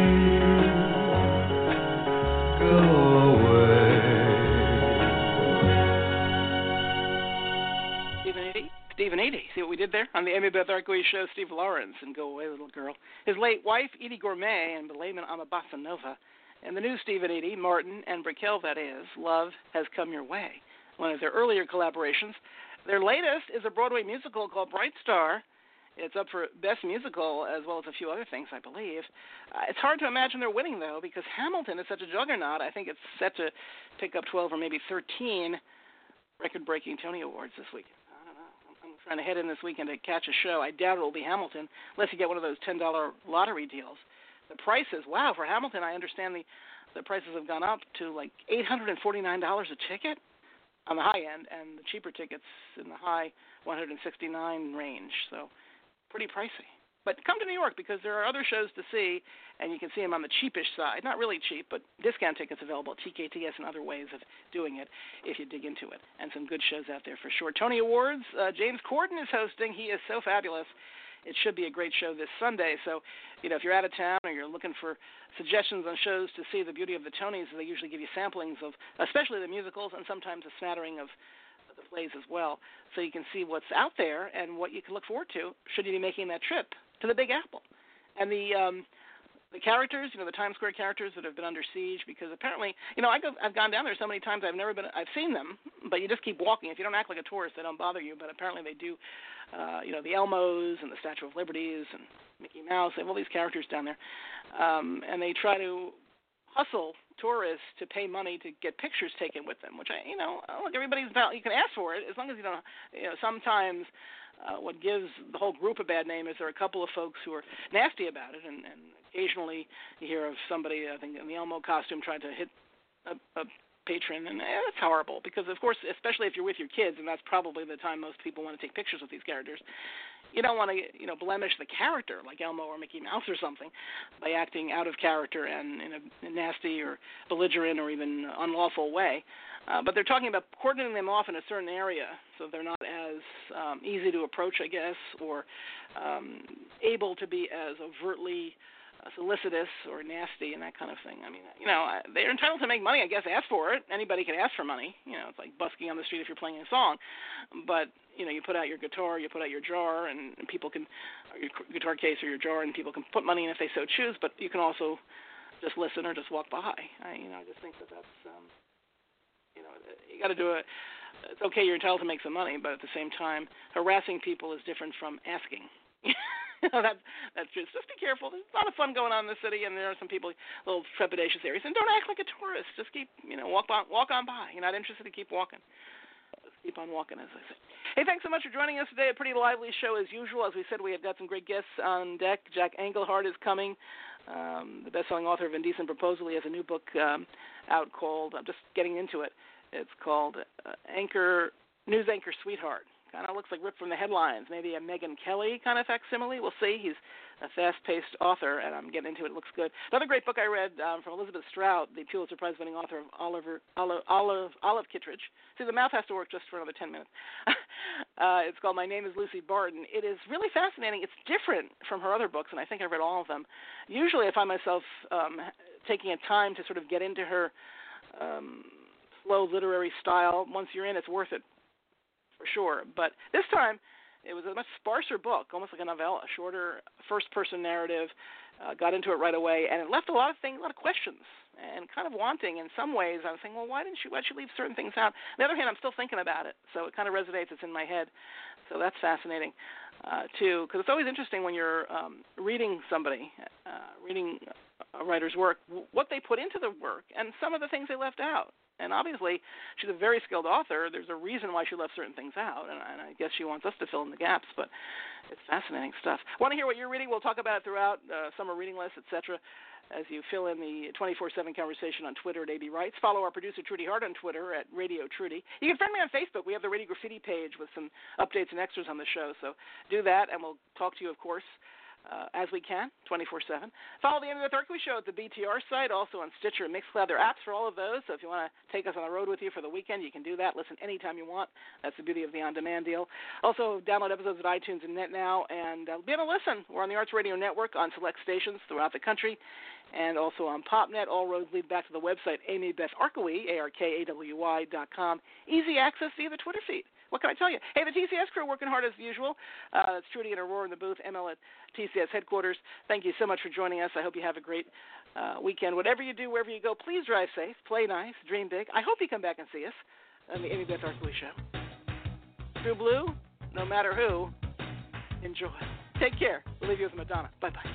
Stephen Eady. See what we did there? On the Amy Beth Arcois show, Steve Lawrence and Go Away, Little Girl. His late wife, Edie Gourmet, and Belayman on the Bossa Nova. And the new Stephen Eady, Martin and Brickell, that is, Love Has Come Your Way, one of their earlier collaborations. Their latest is a Broadway musical called Bright Star. It's up for Best Musical as well as a few other things, I believe. Uh, it's hard to imagine they're winning, though, because Hamilton is such a juggernaut. I think it's set to pick up twelve or maybe thirteen record-breaking Tony Awards this week. Trying to head in this weekend to catch a show. I doubt it will be Hamilton, unless you get one of those ten dollar lottery deals. The prices, wow, for Hamilton, I understand the, the prices have gone up to like eight hundred forty-nine dollars a ticket on the high end, and the cheaper tickets in the high one hundred sixty-nine dollars range, so pretty pricey. But come to New York, because there are other shows to see, and you can see them on the cheapish side. Not really cheap, but discount tickets available at T K T S and other ways of doing it if you dig into it. And some good shows out there for sure. Tony Awards, uh, James Corden is hosting. He is so fabulous. It should be a great show this Sunday. So, you know, if you're out of town or you're looking for suggestions on shows to see, the beauty of the Tonys is they usually give you samplings of, especially the musicals, and sometimes a smattering of the plays as well. So you can see what's out there and what you can look forward to should you be making that trip to the Big Apple. And the um, the characters, you know, the Times Square characters that have been under siege, because apparently, you know, I go, I've gone down there so many times I've never been, I've seen them, but you just keep walking. If you don't act like a tourist, they don't bother you, but apparently they do, uh, you know, the Elmos and the Statue of Liberties and Mickey Mouse, they have all these characters down there, um, and they try to hustle tourists to pay money to get pictures taken with them, which I, you know, look, everybody's about, you can ask for it as long as you don't, you know, sometimes uh, what gives the whole group a bad name is there are a couple of folks who are nasty about it, and, and occasionally you hear of somebody, I think, in the Elmo costume trying to hit a, a patron, and eh, it's horrible because, of course, especially if you're with your kids, and that's probably the time most people want to take pictures with these characters, you don't want to, you know, blemish the character like Elmo or Mickey Mouse or something by acting out of character and in a nasty or belligerent or even unlawful way. Uh, but they're talking about cordoning them off in a certain area so they're not as um, easy to approach, I guess, or um, able to be as overtly uh, solicitous or nasty and that kind of thing. I mean, you know, they're entitled to make money, I guess. Ask for it. Anybody can ask for money. You know, it's like busking on the street if you're playing a song. But you know, you put out your guitar, you put out your jar, and, and people can, or your guitar case or your jar, and people can put money in if they so choose. But you can also just listen or just walk by. I, you know, I just think that that's, um, you know, you got to do it. It's okay, you're entitled to make some money, but at the same time, harassing people is different from asking. You know, that, that's just, just be careful. There's a lot of fun going on in the city, and there are some people a little trepidatious areas. And don't act like a tourist. Just keep, you know, walk on, walk on by. You're not interested to keep walking. Just keep on walking, as I say. Hey, thanks so much for joining us today. A pretty lively show as usual. As we said, we have got some great guests on deck. Jack Engelhardt is coming, um, the best-selling author of Indecent Proposal. He has a new book um, out called, I'm just getting into it, it's called uh, Anchor News Anchor Sweetheart. Kind of looks like ripped from the headlines, maybe a Megyn Kelly kind of facsimile. We'll see. He's a fast-paced author, and I'm getting into it. It looks good. Another great book I read um, from Elizabeth Strout, the Pulitzer Prize-winning author of Oliver, Olive, Olive, Olive Kittredge. See, the mouth has to work just for another ten minutes. uh, it's called My Name is Lucy Barton. It is really fascinating. It's different from her other books, and I think I've read all of them. Usually I find myself um, taking a time to sort of get into her um, slow literary style. Once you're in, it's worth it. for sure. But this time, it was a much sparser book, almost like a novella, shorter, first-person narrative. Uh, got into it right away, and it left a lot of things, a lot of questions, and kind of wanting in some ways. I was thinking, well, why didn't she, why'd she leave certain things out? On the other hand, I'm still thinking about it, so it kind of resonates. It's in my head, so that's fascinating, uh, too, because it's always interesting when you're um, reading somebody, uh, reading a writer's work, what they put into the work, and some of the things they left out. And obviously, she's a very skilled author. There's a reason why she left certain things out, and, and I guess she wants us to fill in the gaps, but it's fascinating stuff. Want to hear what you're reading? We'll talk about it throughout uh, summer reading lists, et cetera, as you fill in the twenty-four seven conversation on Twitter at A B Writes. Follow our producer, Trudy Hart, on Twitter at Radio Trudy. You can friend me on Facebook. We have the Radio Graffiti page with some updates and extras on the show, so do that, and we'll talk to you, of course, Uh, as we can, twenty-four seven. Follow the Amy Beth Erkley Show at the B T R site, also on Stitcher and Mixcloud. There are apps for all of those, so if you want to take us on the road with you for the weekend, you can do that. Listen anytime you want. That's the beauty of the on-demand deal. Also, download episodes at iTunes and NetNow, and uh, be able to listen. We're on the Arts Radio Network on select stations throughout the country, and also on PopNet. All roads lead back to the website, Amy Beth Arkley, A R K A W Y dot com. Easy access via the Twitter feed. What can I tell you? Hey, the T C S crew working hard as usual. Uh, it's Trudy and Aurora in the booth, M L at T C S headquarters. Thank you so much for joining us. I hope you have a great uh, weekend. Whatever you do, wherever you go, please drive safe, play nice, dream big. I hope you come back and see us on the Amy Beth Arkley Show. True Blue, no matter who, enjoy. Take care. We'll leave you with Madonna. Bye-bye.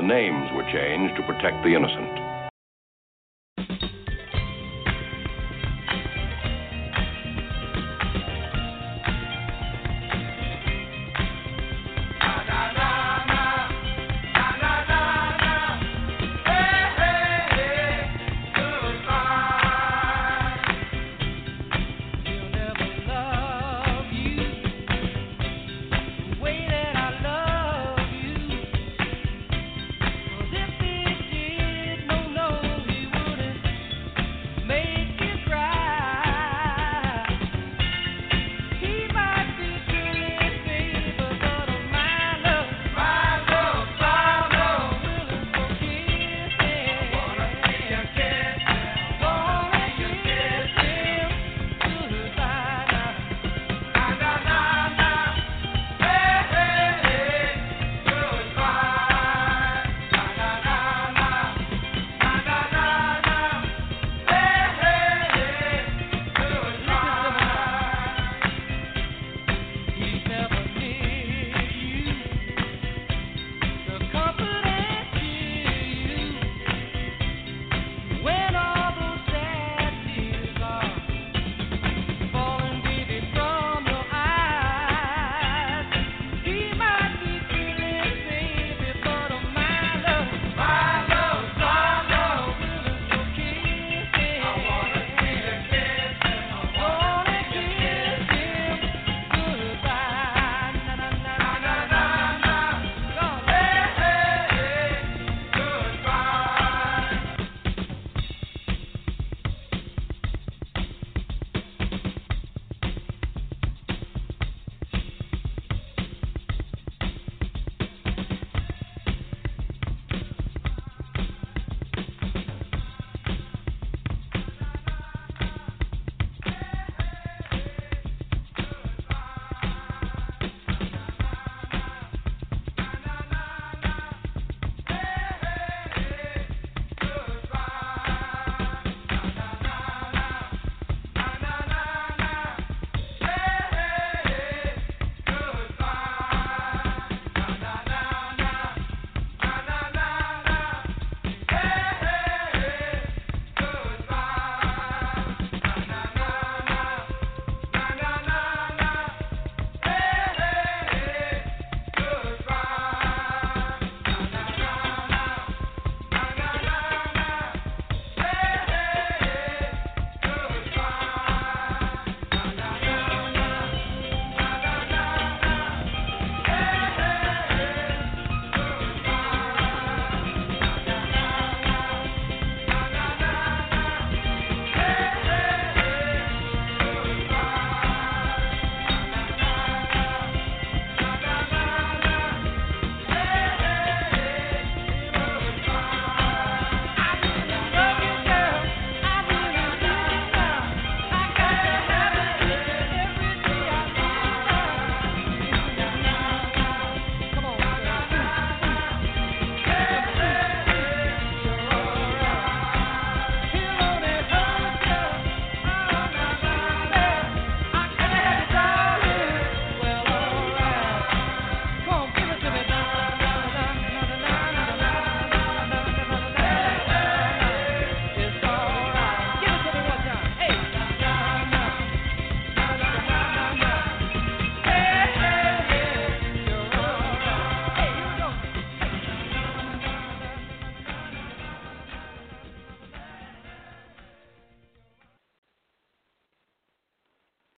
names were changed to protect the innocent.